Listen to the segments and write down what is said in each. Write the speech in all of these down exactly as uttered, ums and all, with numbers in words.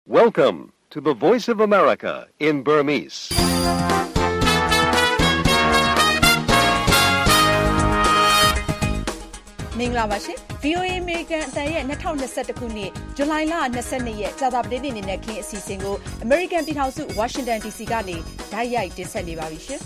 Welcome to the Voice of America in Burmese. ။မင်္ဂလာပါရှင်။ ဗွီအိုအေ American အသံရဲ့၂၀၂၁ခုနှစ်ဇူလိုင်လ၂၂ရက်ကြာသပတေးနေ့နေ့ခင်းအစီအစဉ်ကို American ပြည်ထောင်စု Washington ဒီ စီ ကနေတိုက်ရိုက်တင်ဆက်နေပါပြီရှင်။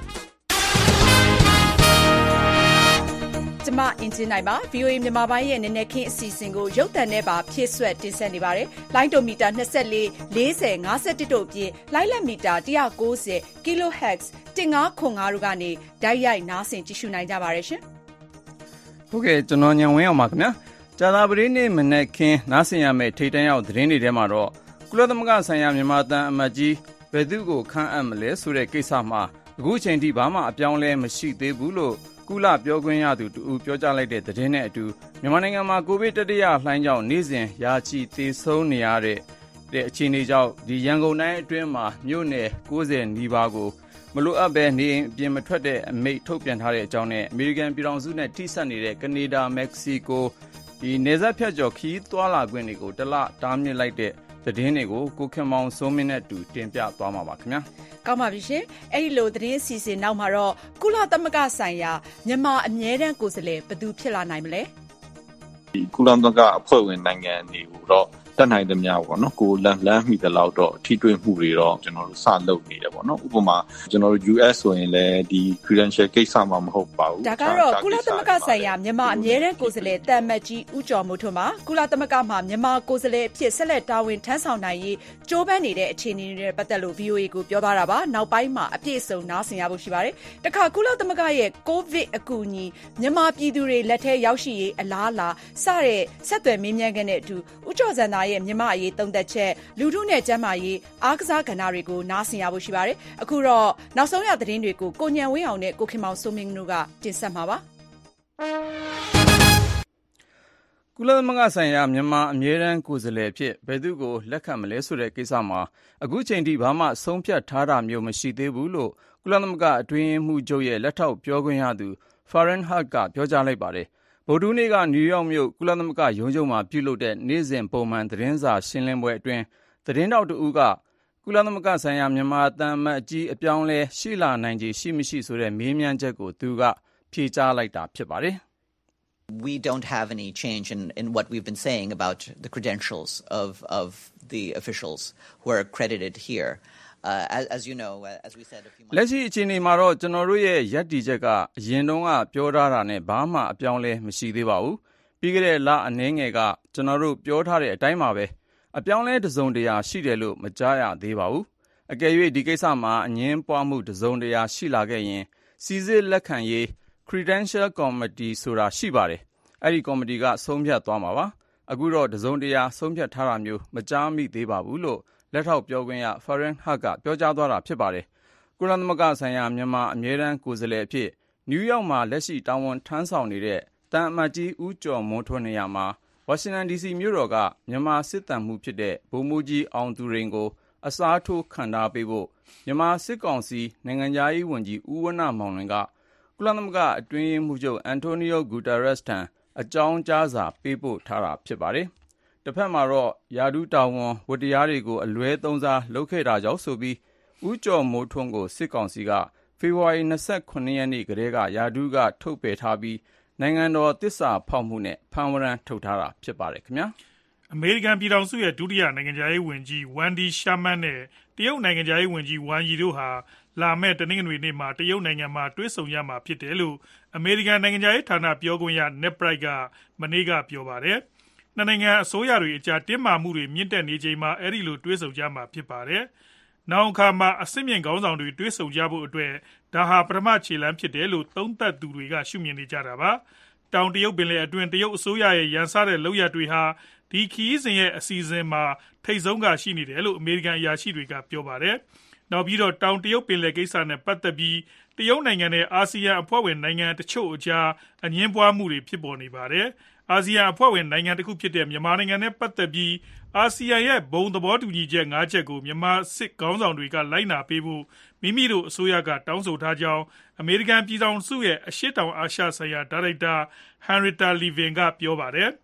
ကျမအင်ဂျင်နိုင်ပါ ဗွီအိုအေ မြန်မာပိုင်းရဲ့နည်းနည်းခင်းအစီအစဉ်ကိုရုပ်သံနဲ့ပါဖြည့်ဆွတ်တင်ဆက်နေပါတယ်။လိုင်းတိုမီတာ၂၄ ၄၀ ၅၁တို့အပြင်လိုင်းလက်မီတာ၁၉၀ kilohertz ၁၅ခွန်၅တို့ကနေတိုက်ရိုက်နားဆင်ကြည့်ရှုနိုင်ကြပါတယ်ရှင်။ဟုတ်ကဲ့ကျွန်တော်ညံဝင်းအောင်ပါခင်ဗျာ။ကြာသပတေးနေ့မနေ့ခင်းနားဆင်ရမယ့်ထိတ်တန့်ရောက်သတင်းတွေထဲမှာတော့ကုလသမဂ္ဂဆိုင်ရာမြန်မာတန်အမတ်ကြီးဘယ်သူကိုခန့်အပ်မလဲဆိုတဲ့ကိစ္စမှာအခုချိန်ထိဘာမှအပြောင်းလဲမရှိသေးဘူးလို့ကုလပြောခွင့်ရသူတူပြောကြားလိုက်တဲ့သတင်းနဲ့အတူမြန်မာနိုင်ငံမှာကိုဗစ်တတိယလှိုင်းကြောင့်နေ့စဉ်ရာချီသေဆုံးနေရတဲ့အခြေအနေကြောင့်ဒီရန်ကုန်တိုင်းအတွင်းမှာမြို့နယ်၉၀နီးပါးကိုမလိုအပ်ပဲနေအပြင်မထွက်တဲ့အမိန့်ထုတ်ပြန်ထားတဲ့အကြောင်းနဲ့အမေရိကန်ပြည်ထောင်စုနဲ့ထိစပ်နေတဲ့ကနေဒါမက္ကဆီကိုဒီနယ်စပ်ဖြတ်ကျော်ခရီးသွားလာခွင့်တွေကိုတလတားမြစ်လိုက်တဲ့သတင်းတွေကိုကိုခင်မောင်စိုးမင်းနဲ့တူတင်ပြသွားမှာပါခင်ဗျာ။ကောင်းပါပြီရှင်။အဲ့ဒီလိုသတင်းအစီအစဉ်နောက်မှာတော့ကုလသမဂ္ဂဆိုင်ရာမြန်မာအမြဲတမ်းကိုယ်စားလှယ်ဘယ်သူဖြစ်လာနိုင်မလဲ။ဒီကုလသမဂ္ဂအဖွဲ့ဝင်နိုင်ငံတွေကိုတော့တတ်နိုင်သမျှပေါ့နော်ကိုလန်လန်းမိတဲ့လောက်တော့ထိတွေ့မှုတွေတော့ကျွန်တော်တို့စလုပ်နေတယ်ပေါ့နော်ဥပမာကျွန်တော်တို့ ယူအက်စ် ဆိုရင်လည်းဒီ credential ကိစ္စမှမဟုတ်ပါဘူးဒါကတော့ကုလသမဂ္ဂဆိုင်ရာမြန်မာအမြဲတမ်းကိုယ်စားလှယ်တန်မတ်ကြီးဦးကျော်မိုးထွန်းပါကုလသမဂ္ဂမှာမြန်မာကိုယ်စားလှယ်အဖြစ်ဆက်လက်တာဝန်ထမ်းဆောင်နိုင်ရေးကြိုးပမ်းနေတဲ့အခြေအနေတွေပတ်သက်လို့ ဗွီအိုအေ ကိုပြောသွားတာပါနောက်ပိုင်းမှာအပြည့်အစုံနားဆင်ရဖို့ရှိပါတယ်တခါကုလသမဂ္ဂရဲ့ကိုဗစ်အကူအညီမြန်မာပြည်သူတွေလက်ထဲရောက်ရှိရေးအလားအလာစတဲ့ဆက်သွယ်မေးမြန်းခန်းတဲ့အတူဦးကျော်စံသာရဲ့မြန်မာအရေးသုံးသက်ချက်လူထုနဲ့ကျန်းမာရေးအားကစားကဏ္ဍတွေကိုနားဆင်ရဖို့ရှိပါတယ်အခုတော့နောက်ဆုံးရသတင်းတွေကိုကိုညံဝင်းအောင်နဲ့ကိုခင်မောင်စိုးမင်းတို့ကတင်ဆက်မှာပါကုလသမဂ္ဂဆိုင်ရာမြန်မာအမြဲတမ်းကိုယ်စားလှယ်အဖြစ်ဘယ်သူကိုလက်ခံမလဲဆိုတဲ့ကိစ္စမှာအခုချိန်ထိဘာမှဆုံးဖြတ်ထားတာမျိုးမရှိသေးဘူးလို့ကုလသမဂ္ဂအတွင်းရေးမှူးချုပ်ရဲ့လက်ထောက်ပြောခွင့်ရသူ Farhan Haq ကပြောကြားလိုက်ပါတယ်ဗုဒ္ဓဟူးနေ့ကနယူးယောက်မြို့ကုလသမဂ္ဂရုံးချုပ်မှာပြုလုပ်တဲ့နေ့စဉ်ပုံမှန်သတင်းစာရှင်းလင်းပွဲအတွင်းသတင်းတောက်တဦးကကုလသမဂ္ဂဆိုင်ရာမြန်မာတန်အမတ်ကြီးအပြောင်းလဲရှိလာနိုင်ခြေရှိမရှိဆိုတဲ့မေးမြန်းချက်ကိုသူကဖြေကြားလိုက်တာဖြစ်ပါတယ်။ We don't have any change in in what we've been saying about the credentials of of the officials who are accredited here.Uh, as, as you know, as we said a few months ago. လက်ရှိအခြေအနေမှာတော့ကျွန်တော်တို့ရဲ့ယက်တီချက်ကအရင်တုန်းကပြောထားတာနဲ့ဘာမှအပြောင်းလဲမရှိသေးပါဘူး။ပြီးခဲ့တဲ့လအနည်းငယ်ကကျွန်တော်တို့ပြောထားတဲ့အတိုင်းပါပဲ။အပြောင်းလဲတစုံတရာရှိတယ်လို့မကြားရသေးပါဘူး။အကယ်၍ဒီကိစ္စမှာအငင်းပွားမှုတစုံတရာရှိလာခဲ့ရင်စီစစ်လက်ခံရေး Credential Committee ဆိုတာရှိပါတယ်။အဲ့ဒီကော်မတီကဆုံးဖြတ်သွားမှာပါ။အခုတော့တစုံတရာဆုံးဖြတ်ထားတာမျိုးမကြားမိသေးပါဘူးလို့လက်ထောက်ပြောခွင့်ရ Farhan Haq ကပြောကြားသွားတာဖြစ်ပါတယ်။ကုလသမဂ္ဂဆိုင်ရာမြန်မာအမြဲတမ်းကိုယ်စားလှယ်အဖြစ်နယူးယောက်မှာလက်ရှိတာဝန်ထမ်းဆောင်နေတဲ့တန်အမတ်ကြီးဦးကျော်မိုးထွန်းနေရာမှာဝါရှင်တန် ဒီ စီ မြို့တော်ကမြန်မာစစ်တမ်းမှုဖြစ်တဲ့ဗိုလ်မှူးကြီးအောင်သူရိန်ကိုအစားထိုးခံထားပေးဖို့မြန်မာစစ်ကောင်စီနိုင်ငံသားရေးဝန်ကြီးဦးဝဏ္ဏမောင်လွင်ကကုလသမဂ္ဂအတွင်းရေးမှူးချုပ်အန်တိုနီယိုဂူတာရက်စ်ထံအကြောင်းကြားစာပေးပို့ထားတာဖြစ်ပါတယ်။တစ်ဖက်မှာတော့ယာဒူးတာဝန်ဝတ္တရားတွေကိုအလွဲသုံးစားလုပ်ခဲ့တာကြောင့်ဆိုပြီးဦးကျော်မိုးထွန်းကိုစစ်ကောင်စီကဖေဖော်ဝါရီလ၂၉ရက်နေ့ကတည်းကယာဒူးကထုတ်ပယ်ထားပြီးနိုင်ငံတော်သစ္စာဖောက်မှုနဲ့ဖမ်းဝရမ်းထုတ်ထားတာဖြစ်ပါတယ်ခင်ဗျာအမေရိကန်ပြည်ထောင်စုရဲ့ဒုတိယနိုင်ငံခြားရေးဝန်ကြီးဝန်ဒီရှာမန်နဲ့တရုတ်နိုင်ငံခြားရေးဝန်ကြီးဝမ်ယီတို့ဟာလာမယ့်တနင်္ဂနွေနေ့မှာတရုတ်နိုင်ငံမှာတွေ့ဆုံရမှာဖြစ်တယ်လို့အမေရိကန်နိုင်ငံခြားရေးဌာနပြောခွင့်ရ Ned Price ကမနေ့ကပြောပါတယ်နှစ်နိုင်ငံအစိုးရတွေအကြားတင်းမာမှုတွေမြင့်တက်နေချိန်မှာအဲ့ဒီလိုတွေ့ဆုံကြမှာဖြစ်ပါတယ်။နောက်အခါမှာအစစ်မြင့်ခေါင်းဆောင်တွေတွေ့ဆုံကြဖို့အတွက်ဒါဟာပထမခြေလှမ်းဖြစ်တယ်လို့သုံးသပ်သူတွေကရှုမြင်နေကြတာပါ။တောင်တရုတ်ပင်လယ်အတွင်းတရုတ်အစိုးရရဲ့ရန်စတဲ့လုပ်ရပ်တွေဟာဒီခီးစဉ်ရဲ့အစီအစဉ်မှာထိတ်ဆုံးကရှိနေတယ်လို့အမေရိကန်အရာရှိတွေကပြောပါတယ်။နောက်ပြီးတော့တောင်တရုတ်ပင်လယ်ကိစ္စနဲ့ပတ်သက်ပြီးတရုတ်နိုင်ငံနဲ့အာဆီယံအဖွဲ့ဝင်နိုင်ငံတချို့အကြားအငင်းပွားမှုတွေဖြစ်ပေါ်နေပါတယ်။အာဆီယံအဖွဲ့ဝင်နိုင်ငံတစ်ခုဖြစ်တဲ့မြန်မာနိုင်ငံနဲ့ပတ်သက်ပြီးအာဆီယံရဲ့ဘုံသဘောတူညီချက်၅ချက်ကိုမြန်မာစစ်ခေါင်းဆောင်တွေကလိုက်နာပေးဖို့မိမိတို့အစိုးရကတောင်းဆိုထားကြောင်းအမေရိကန်ပြည်ထောင်စုရဲ့အရှေ့တောင်အာရှဆိုင်ရာဒါရိုက်တာ Henrietta Levin ကပြောပါတယ်။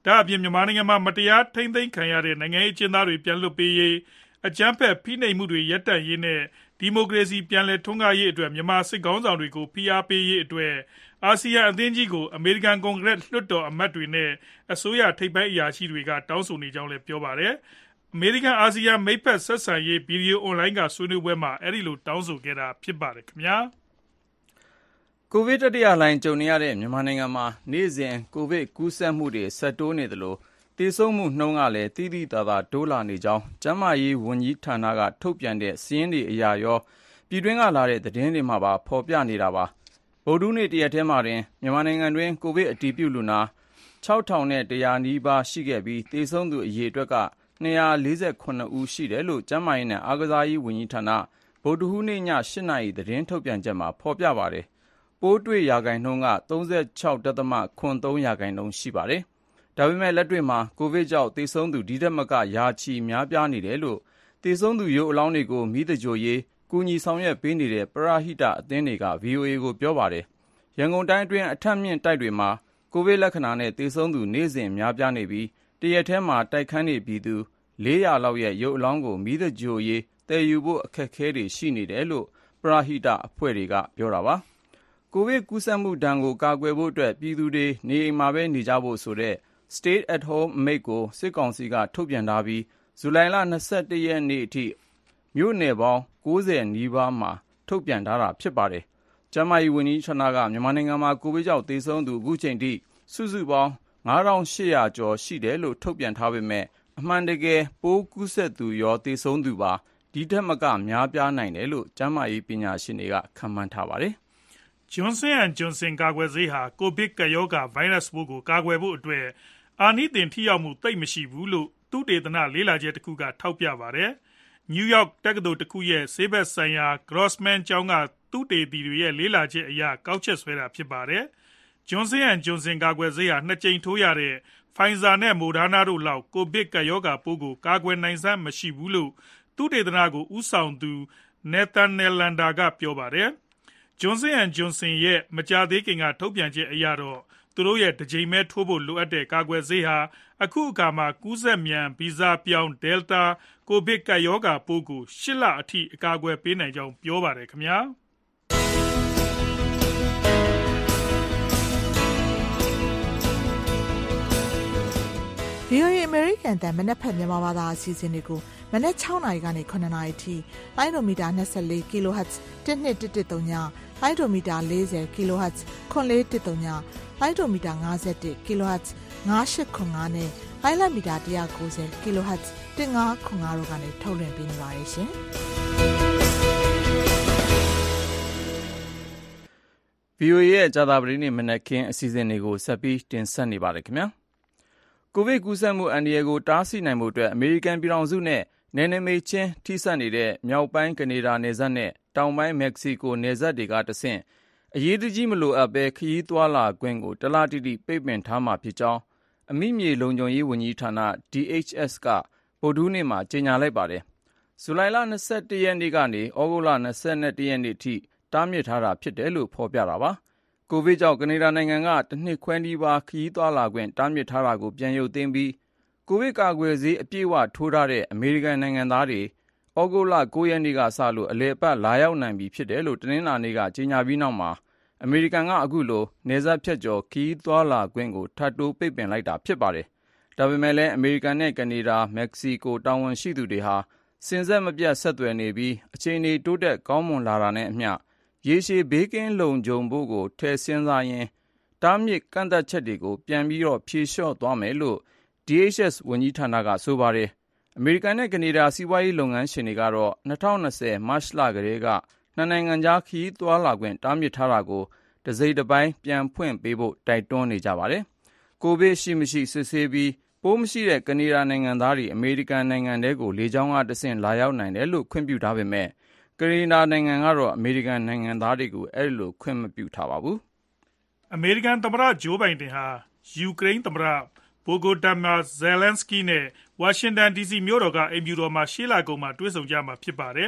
ဒါအပြင်မြန်မာနိုင်ငံမှာမတရားထိန်းသိမ်းခံရတဲ့နိုင်ငံရေးအကျဉ်းသားတွေပြန်လွှတ်ပေးရေးအကြမ်းဖက်ဖိနှိပ်မှုတွေရပ်တန့်ရေးနဲ့ဒီမိုကရေစီပြန်လည်ထွန်းကားရေးအတွက်မြန်မာစစ်ကောင်းဆောင်တွေကိုဖိအားပေးရေးအတွက်အာဆီယံအသင်းကြီးကိုအမေရိကန်ကွန်ဂရက်လွှတ်တော်အမတ်တွေနဲ့အစိုးရထိပ်ပိုင်းအရာရှိတွေကတောင်းဆိုနေကြောင်းလည်းပြောပါတယ်။အမေရိကန်အာဆီယံမိတ်ဖက်ဆက်ဆံရေးဗီဒီယိုအွန်လိုင်းကဆွေးနွေးပွဲမှာအဲဒီလိုတောင်းဆိုခဲ့တာဖြစ်ပါတယ်ခင်ဗျာ။ကိုဗစ်တတိယလှိုင်းကြုံနေရတဲ့မြန်မာနိုင်ငံမှာနေ့စဉ်ကိုဗစ်ကူးစက်မှုတွေဆက်တိုးနေသလိုသေဆုံးမှုနှုန်းကလည်းတိတိသာသာတိုးလာနေကြောင်းကျန်းမာရေးဝန်ကြီးဌာနကထုတ်ပြန်တဲ့စာရင်းတွေအရရောပြည်တွင်းကလာတဲ့သတင်းတွေမှာပါဖော်ပြနေတာပါဗုဒ္ဓနေ့တရက်ထဲမှာတင်မြန်မာနိုင်ငံတွင်ကိုဗစ်အတည်ပြုလူနာခြောက်ထောင်နဲ့တရာနီးပါးရှိခဲ့ပြီးသေဆုံးသူအရေအတွက်ကနှစ်ရာလေးဆယ်ခုနှစ်ဦးရှိတယ်လို့ကျန်းမာရေးနဲ့အားကစားရေးဝန်ကြီးဌာနဗုဒ္ဓနေ့ည၈နာရီသတင်းထုတ်ပြန်ချက်မှာဖော်ပြပါတယ်ပိုးတွေ့ရာခိုင်နှုန်းကသုံး၆.၇၃ရာခိုင်နှုန်းရှိပါတယ်ဒါပေမဲ့လက်တွေ့မှာကိုဗစ်ကြောင့်သေဆုံးသူဒီထက်မကရာချီများပြားနေတယ်လို့သေဆုံးသူရုပ်အလောင်းတွေကိုမိသဂြိုလ်ရေးကူညီဆောင်ရွက်ပေးနေတဲ့ပရဟိတအသင်းတွေက ဗွီအိုအေကိုပြောပါတယ်။ရန်ကုန်တိုင်းအတွင်းအထက်မြင့်တိုက်တွေမှာကိုဗစ်လက္ခဏာနဲ့သေဆုံးသူနေ့စဉ်များပြားနေပြီးတရက်ထဲမှာတိုက်ခန်းနေပြည်သူလေးရာလောက်ရဲ့ရုပ်အလောင်းကိုမိသဂြိုလ်ရေးတည်ယူဖို့အခက်အခဲတွေရှိနေတယ်လို့ပရဟိတအဖွဲ့တွေကပြောတာပါ။ကိုဗစ်ကူးစက်မှုဒဏ်ကိုကာကွယ်ဖို့အတွက်ပြည်သူတွေနေအိမ်မှာပဲနေကြဖို့ဆိုတဲ့ Stay at home အမိန့်ကိုစစ်ကောင်စီကထုတ်ပြန်ထားပြီးဇူလိုင်လ၂၁ရက်နေ့အထိမြို့နယ်ပေါင်း၉၀နီးပါးမှာထုတ်ပြန်ထားတာဖြစ်ပါတယ်။ကျန်းမာရေးဝန်ကြီးဌာနကမြန်မာနိုင်ငံမှာကိုဗစ်ကြောင့်သေဆုံးသူအခုချိန်ထိစုစုပေါင်းငါးထောင်ရှစ်ရာကျော်ရှိတယ်လို့ထုတ်ပြန်ထားပေမဲ့အမှန်တကယ်ပိုးကူးစက်သူရောသေဆုံးသူပါဒီထက်မကများပြားနိုင်တယ်လို့ကျန်းမာရေးပညာရှင်တွေကခန့်မှန်းထားပါတယ်။ Johnson and Johnson ကာကွယ်ဆေးဟာကိုဗစ်ကပ်ရောဂါဗိုင်းရပ်စ်ပိုးကိုကာကွယ်ဖို့အတွက်အာနိသင်ထိရောက်မှုသိပ်မရှိဘူးလို့သုတေသနလေ့လာချက်တစ်ခုကထောက်ပြပါတယ်။ New York တက္ကသိုလ်တစ်ခုရဲ့ဆေးဘက်ဆိုင်ရာ Grossman ကျောင်းကသုတေသီတွေရဲ့လေ့လာချက်အရကောက်ချက်ဆွဲတာဖြစ်ပါတယ်။ Johnson and Johnson ကာကွယ်ဆေးဟာနှစ်ကြိမ်ထိုးရတဲ့ Pfizer နဲ့ Moderna တို့လောက်ကိုဗစ်ကပ်ရောဂါပိုးကိုကာကွယ်နိုင်စွမ်းမရှိဘူးလို့သုတေသနကိုဦးဆောင်သူ Nathaniel Lander ကပြောပါတယ်။ Johnson and Johnson ရဲ့မကြာသေးခင်ကထုတ်ပြန်ချက်အရတော့သူတို့ရဲ့တစ်ကြိမ်ပဲထိုးဖို့လိုအပ်တဲ့ကာကွယ်ဆေးဟာအခုအခါမှာကူးစက်မြန်ဗီဇပြောင်း Delta ကိုဗစ်ကပ်ရောဂါပိုးကိုရှစ်လအထိအကာအကွယ်ပေးနိုင်ကြောင်းပြောပါတယ်ခင်ဗျာ။ဗွီအိုအေ American တန်မနက်ဖက်မြန်မာဘာသာအစီအစဉ်တွေကိုမနက်၆နာရီကနေခုနှစ်နာရီထိလိုင်းဒိုမီတာ၂၄ kHz တစ်နှစ်တစ်တစ်သုံးညလိုင်းဒိုမီတာ၄၀ kHz ခွန်လေးတစ်သုံးညလိုင်းဒိုမီတာ၅၁ kHz ၅၈ခွန်၅နဲ့လိုင်းလမီတာ၁၉၀ kHz တစ်၅ခွန်၅တို့ကနေထုတ်လွှင့်ပေးနေပါတယ်ရှင်။ဗွီအိုအေရဲ့ကြာသပတေးနေ့မနက်ခင်းအစီအစဉ်တွေကိုဆက်ပြီးတင်ဆက်နေပါတယ်ခင်ဗျာ။ကိုဗစ်ကူးစက်မှုအန္တရာယ်ကိုတားဆီးနိုင်ဖို့အတွက်အမေရိကန်ပြည်ထောင်စုနဲ့နယ်နိမိတ်ချင်းထိစပ်နေတဲ့မြောက်ပိုင်းကနေဒါနယ်စပ်နဲ့တောင်ပိုင်းမက္ကဆီကိုနယ်စပ်တွေကတဆင့်အရေးတကြီးမလိုအပ်ဘဲခရီးသွားလာခွင့်ကိုတလတိတိပိတ်ပင်ထားမှာဖြစ်ကြောင်းအမိမြေလုံခြုံရေးဝန်ကြီးဌာန D H S ကဗုဒ္ဓနေ့မှာကြေညာလိုက်ပါတယ်။ဇူလိုင်လ၂၁ရက်နေ့ကနေဩဂုတ်လ၂၁ရက်နေ့ထိတားမြစ်ထားတာဖြစ်တယ်လို့ဖော်ပြတာပါ။ကိုဗစ်ကြောင့်ကနေဒါနိုင်ငံကတစ်နှစ်ခွဲနီးပါးခရီးသွားလာခွင့်တားမြစ်ထားတာကိုပြန်ရုပ်သိမ်းပြီးကိုဗစ်ကာကွယ်ဆေးအပြည့်အဝထိုးထားတဲ့အမေရိကန်နိုင်ငံသားတွေဩဂုတ်လ၉ရက်နေ့ကစလို့အလည်အပတ်လာရောက်နိုင်ပြီဖြစ်တယ်လို့တနင်္လာနေ့ကကြေညာပြီးနောက်မှာအမေရိကန်ကအခုလိုနယ်စပ်ဖြတ်ကျော်ခရီးသွားလာခွင့်ကိုထပ်တိုးပိတ်ပင်လိုက်တာဖြစ်ပါတယ်။ဒါပေမဲ့လည်းအမေရိကန်နဲ့ကနေဒါမက္ကဆီကိုတာဝန်ရှိသူတွေဟာစဉ်ဆက်မပြတ်ဆက်သွယ်နေပြီးအခြေအနေတိုးတက်ကောင်းမွန်လာတာနဲ့အမျှရေရှည်ဘေးကင်းလုံခြုံဖို့ကိုထည့်စဉ်းစားရင်းတားမြစ်ကန့်သတ်ချက်တွေကိုပြန်ပြီးတော့ဖြေလျှော့သွားမယ်လို့ D H S ဝန်ကြီးဌာနကဆိုပါတယ်။အမေရိကန်နဲ့ကနေဒါစီးပွားရေးလုပ်ငန်းရှင်တွေကတော့၂၀၂၀မတ်လကတည်းကနှစ်နိုင်ငံကြားခရီးသွားလာခွင့်တားမြစ်ထားတာကိုတစိမ့်တစ်ပိုင်းပြန်ဖွင့်ပေးဖို့တိုက်တွန်းနေကြပါတယ်။ကိုဗစ်ရှိမရှိစစ်ဆေးပြီးပိုးမရှိတဲ့ကနေဒါနိုင်ငံသားတွေအမေရိကန်နိုင်ငံထဲကိုလေကြောင်းကတဆင့်လာရောက်နိုင်တယ်လို့ခွင့်ပြုထားပေမဲ့ကနေဒါနိုင်ငံကတော့အမေရိကန်နိုင်ငံသားတွေကိုအဲ့လိုခွင့်မပြုထားပါဘူး။အမေရိကန်သမ္မတဂျိုးဘိုင်ဒန်ဟာယူကရိန်းသမ္မတဗိုဂိုဒါမာဇယ်လန်စကီနဲ့ဝါရှင်တန်ဒီစီမြို့တော်ကအိမ်ဖြူတော်မှာရှေ့လကုန်မှာတွေ့ဆုံကြမှာဖြစ်ပါတယ်။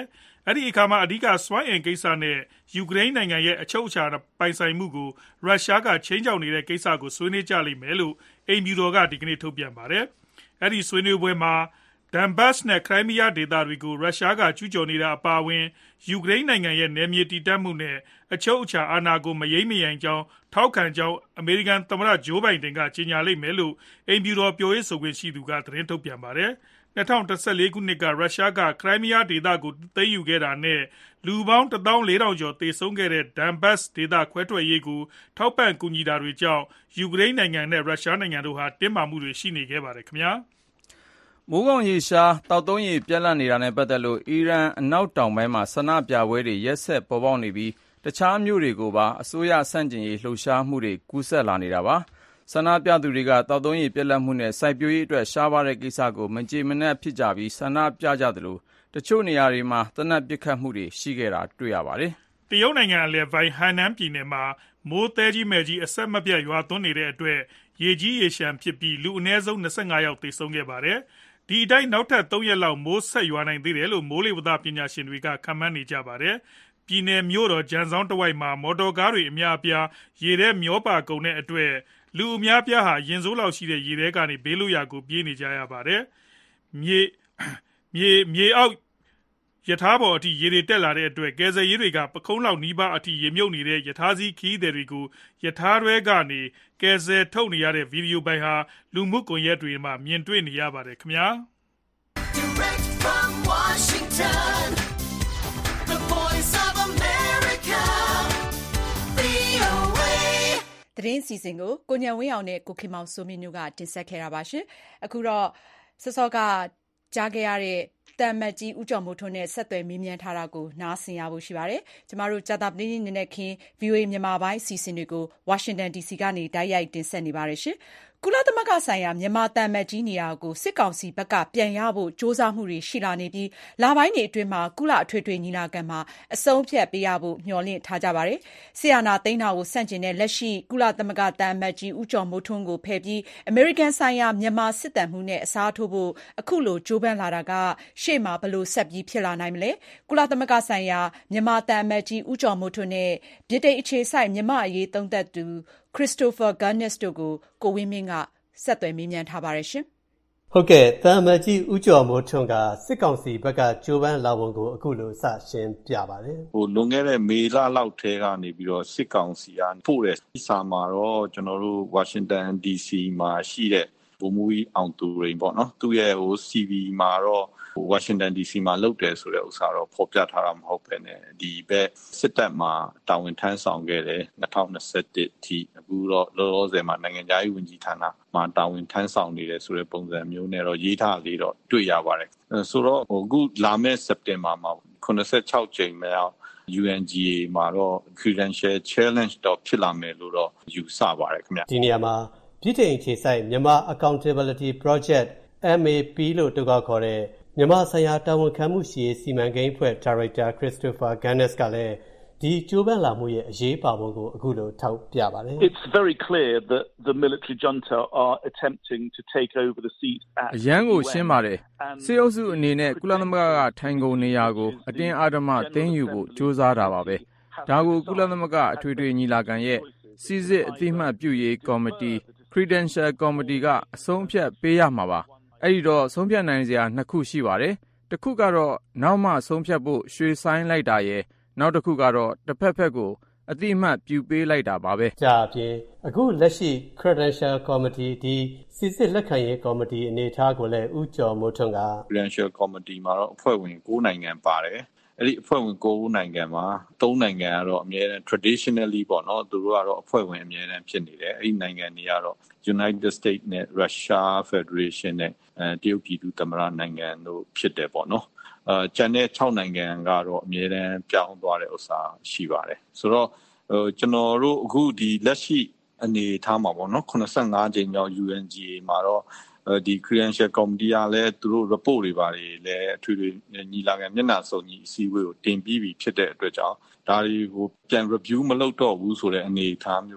အဲ့ဒီအခါမှာအဓိကစွမ်းအင်ကိစ္စနဲ့ယူကရိန်းနိုင်ငံရဲ့အချုပ်အခြာပိုင်ဆိုင်မှုကိုရုရှားကချိန်ချောက်နေတဲ့ကိစ္စကိုဆွေးနွေးကြလိမ့်မယ်လို့အိမ်ဖြူတော်ကဒီကနေ့ထုတ်ပြန်ပါတယ်အဲ့ဒီဆွေးနွေးပွဲမှာဒန်ဘတ်နဲ့ခရိုင်းမီးယားဒေသတွေကိုရုရှားကကျူးကျော်နေတာအပါအဝင်ယူကရိန်းနိုင်ငံရဲ့နယ်မြေတည်တံ့မှုနဲ့အချုပ်အခြာအာဏာကိုမယိမ်းမယိုင်ကြောင်းထောက်ခံကြောင်းအမေရိကန်သမ္မတဂျိုးဘိုင်ဒန်ကကြေညာလိမ့်မယ်လို့အိမ်ဖြူတော်ပြောရေးဆိုခွင့်ရှိသူကသတင်းထုတ်ပြန်ပါတယ်၂၀၁၄ခုနှစ်ကရုရှားကခရိုင်းမီးယားဒေသကိုသိမ်းယူခဲ့တာနဲ့လူပေါင်းတစ်သောင်းလေးထောင်ကျော်သေဆုံးခဲ့တဲ့ဒန်ဘတ်ဒေသခွဲထွက်ရေးကိုထောက်ပံ့ကူညီတာတွေကြောင့်ယူကရိန်းနိုင်ငံနဲ့ရုရှားနိုင်ငံတို့ဟာတင်းမာမှုတွေရှိနေခဲ့ပါတယ်ခင်ဗျာမိုးကောင်ရေရှားတောက်သုံးရေပြက်လက်နေတာနဲ့ပတ်သက်လို့အီရန်အနောက်တောင်ပိုင်းမှာဆန္ဒပြပွဲတွေရက်ဆက်ပေါ်ပေါက်နေပြီးတခြားမြို့တွေကိုပါအစိုးရဆန့်ကျင်ရေးလှုပ်ရှားမှုတွေကူးစက်လာနေတာပါဆန္ဒပြသူတွေကတောက်သုံးရေပြက်လက်မှုနဲ့စိုက်ပျိုးရေးအတွက်ရှားပါတဲ့ကိစ္စကိုမကြေမနက်ဖြစ်ကြပြီးဆန္ဒပြကြသလိုတချို့နေရာတွေမှာသေနတ်ပစ်ခတ်မှုတွေရှိခဲ့တာတွေ့ရပါတယ်တရုတ်နိုင်ငံအလယ်ပိုင်းဟန်နန်ပြည်နယ်မှာမိုးသဲကြီးမဲ့ကြီးအဆက်မပြတ်ရွာသွန်းနေတဲ့အတွက်ရေကြီးရေရှမ်းဖြစ်ပြီးလူအနည်းဆုံး၂၅ယောက်သေဆုံးခဲ့ပါတယ်ဒီအတိုင်းနောက်ထပ်၃ရက်လောက်မိုးဆက်ရွာနိုင်သေးတယ်လို့မိုးလေဝသပညာရှင်တွေကခန့်မှန်းနေကြပါတယ်ပြည်နယ်မြို့တော်ဂျန်ဆောင်တဝိုက်မှာမော်တော်ကားတွေအများအပြားရေထဲမျောပါကုန်တဲ့အတွက်လူအများပြားဟာရင်စိုးလောက်ရှိတဲ့ရေထဲကနေဘေးလွတ်ရာကိုပြေးနေကြရပါတယ်မြေမြေမြေအောက်ယထာပေါ်အထိရေတွေတက်လာတဲ့အတွက်ကယ်ဆယ်ရေးတွေကပခုံးလောက်နီးပါးအထိရေမြုပ်နေတဲ့ယထာစီးခီးသည်တွေကိုယထာတွေကနေကယ်ဆယ်ထုတ်နေရတဲ့ဗီဒီယိုပိုင်ဟာလူမှုကွန်ရက်တွေမှာမြင်တွေ့နေရပါတယ်ခင်ဗျာ Direct from Washington The Voice of America ဗွီအိုအေသတင်းစီစဉ်ကိုကိုညံဝင်းအောင်နဲ့ကိုခင်မောင်စိုးမြင့်တို့ကတင်ဆက်ခဲ့တာပါရှင်အခုတော့စောစောကကြားခဲ့ရတဲ့တမ်မတ်ကြီးဦးကျော်မိုးထွန်းနဲ့ဆက်သွယ်မေးမြန်းထားတာကိုနားဆင်ရဖို့ရှိပါတယ်။ကျမတို့ကြာတာပတိနေ့နဲ့ခင် ဗွီအိုအေ မြန်မာပိုင်းအစီအစဉ်တွေကိုဝါရှင်တန် ဒီစီကနေတိုက်ရိုက်တင်ဆက်နေပါတယ်ရှင်။ကုလသမဂ္ဂဆိုင်ရာမြန်မာတမ်မတ်ကြီးနေရာကိုစစ်ကောင်စီဘက်ကပြန်ရဖို့စ조사မှုတွေရှိလာနေပြီးလပိုင်းတွေအတွင်းမှာကုလအထွေထွေညီလာခံမှာအဆုံးဖြတ်ပေးရဖို့မျှော်လင့်ထားကြပါတယ်။ဆီယနာသိန်းနာကိုဆန့်ကျင်တဲ့လက်ရှိကုလသမဂ္ဂတမ်မတ်ကြီးဦးကျော်မိုးထွန်းကိုဖယ်ပြီးအမေရိကန်ဆိုင်ရာမြန်မာစစ်တပ်မှုနဲ့အစားထိုးဖို့အခုလိုကြိုးပမ်းလာတာကရှေ့မှာဘလို့ဆက်ပြီးဖြစ်လာနိုင်မလဲ။ကုလသမဂ္ဂဆိုင်ရာမြန်မာတမ်မတ်ကြီးဦးကျော်မိုးထွန်းနဲ့ဗြိတိန်အခြေစိုက်မြန်မာအရေးသုံးသပ်သူChristopher Gunness တို့ကိုကိုဝင်းမင်းကဆက်သွယ်မေးမြန်းထားပါတယ်ရှင်။ဟုတ်ကဲ့တမ်မတ်ကြီးဦးကျော်မိုးထွန်းကစစ်ကောင်စီဘက်ကကြိုးပမ်းလာပုံကိုအခုလိုစရှင်းပြပါတယ်။ဟိုလွန်ခဲ့တဲ့မေလလောက်ထဲကနေပြီးတော့စစ်ကောင်စီကပို့တဲ့စာမှာတော့ကျွန်တော်တို့ဝါရှင်တန် ဒီ စီ မှာရှိတဲ့ဗိုလ်မှူးကြီးအောင်သူရိန်ပေါ့နော်သူရဲ့ဟို စီ ဗီ မှာတော့ဝါရှင်တန် ဒီ စီ မှာလုပ်တယ်ဆိုတဲ့ဥစ္စာတော့ဖော်ပြထားတာမဟုတ်ပဲねဒီဘက်စစ်တပ်မှာတာဝန်ထမ်းဆောင်ခဲ့တယ်၂၀၂၁ထိအခုတော့လောလောဆယ်မှာနိုင်ငံခြားရေးဝန်ကြီးဌာနမှာတာဝန်ထမ်းဆောင်နေတယ်ဆိုတဲ့ပုံစံမျိုးနဲ့တော့ရေးထားလေးတော့တွေ့ရပါတယ်ဆိုတော့ဟိုအခုလာမယ့်စက်တင်ဘာမှာခုနစ်ဆယ့်ခြောက်ကြိမ်မြောက် ယူ အန် ဂျီ အေ မှာတော့ Credential Challenge တော့ဖြစ်လာမယ်လို့တော့ယူဆပါတယ်ခင်ဗျဒီနေရာမှာပြည်ထောင်ခြေဆိုင်မြန်မာ Accountability Project အမ် အေ ပီ လို့တုတ်ခေါ်တဲ့မြန်မာဆိုင်ရာတာဝန်ခံမှုရှိရေးစီမံကိန်းအဖွဲ့ဒါရိုက်တာ Christopher Gunness ကလည်းဒီကြိုးပမ်းလာမှုရဲ့အရေးပါပုံကိုအခုလိုထောက်ပြပါတယ် It's very clear that the military junta are attempting to take over the seat at အရန်ကိုရှင်းပါတယ်စစ်အုပ်စုအနေနဲ့ကုလသမဂ္ဂကထိုင်ကုန်နေရာကိုအတင်းအဓမ္မသိမ်းယူဖို့ကြိုးစားတာပါပဲဒါကိုကုလသမဂ္ဂအထွေထွေညီလာခံရဲ့စီစစ်အသိမှတ်ပြုရေးကော်မတီ Credential Committee ကအဆုံးဖြတ်ပေးရမှာပါအဲ့ဒီတော့ဆုံးဖြတ်နိုင်စရာနှစ်ခုရှိပါတယ်တစ်ခုကတော့နောက်မှဆုံးဖြတ်ဖို့ရွှေဆိုင်လိုက်တာရဲ့နောက်တစ်ခုကတော့တစ်ဖက်ဖက်ကိုအတိအမှတ်ပြုပေးလိုက်တာပါပဲကြာအပြင်အခုလက်ရှိ Credential Committee ဒီစီစစ်လက်ခံရေးကော်မတီအနေထားကိုလည်းဦးကျော်မိုးထွန်းက Credential Committee မှာတော့အဖွဲ့ဝင်၉နိုင်ငံပါတယ်အဲ့ဒီအဖွဲ့ဝင်၉နိုင်ငံမှာ၃နိုင်ငံကတော့အမြဲတမ်း traditionally ပေါ့နော်သူတို့ကတော့အဖွဲ့ဝင်အမြဲတမ်းဖြစ်နေတယ်အဲ့ဒီနိုင်ငံတွေကတော့ United States နဲ့ Russia Federation နဲ့အဲတရုတ်ပြည်သူ့သမ္မတနိုင်ငံတို့ဖြစ်တယ်ပေါ့နော်အဲကျန်တဲ့၆နိုင်ငံကတော့အမြဲတမ်းပြောင်းသွားတဲ့ဥစ္စာရှိပါတယ်ဆိုတော့ဟိုကျွန်တော်တို့အခုဒီလက်ရှိအနေထားမှာပေါ့နော်၈၅ကြိမ်မြောက် ယူ အန် ဂျီ အေ မှာတော့ဒီ Credential Committee ကလည်းသူတို့ report တွေပါတယ်လည်းအထွေထွေညီလာခံမျက်နှာစုံညီအစည်းအဝေးကိုတင်ပြီးပြီဖြစ်တဲ့အတွက်ကြောင့်ဒါတွေကိုပြန် review မလုပ်တော့ဘူးဆိုတဲ့အနေအထားမျိုးတော့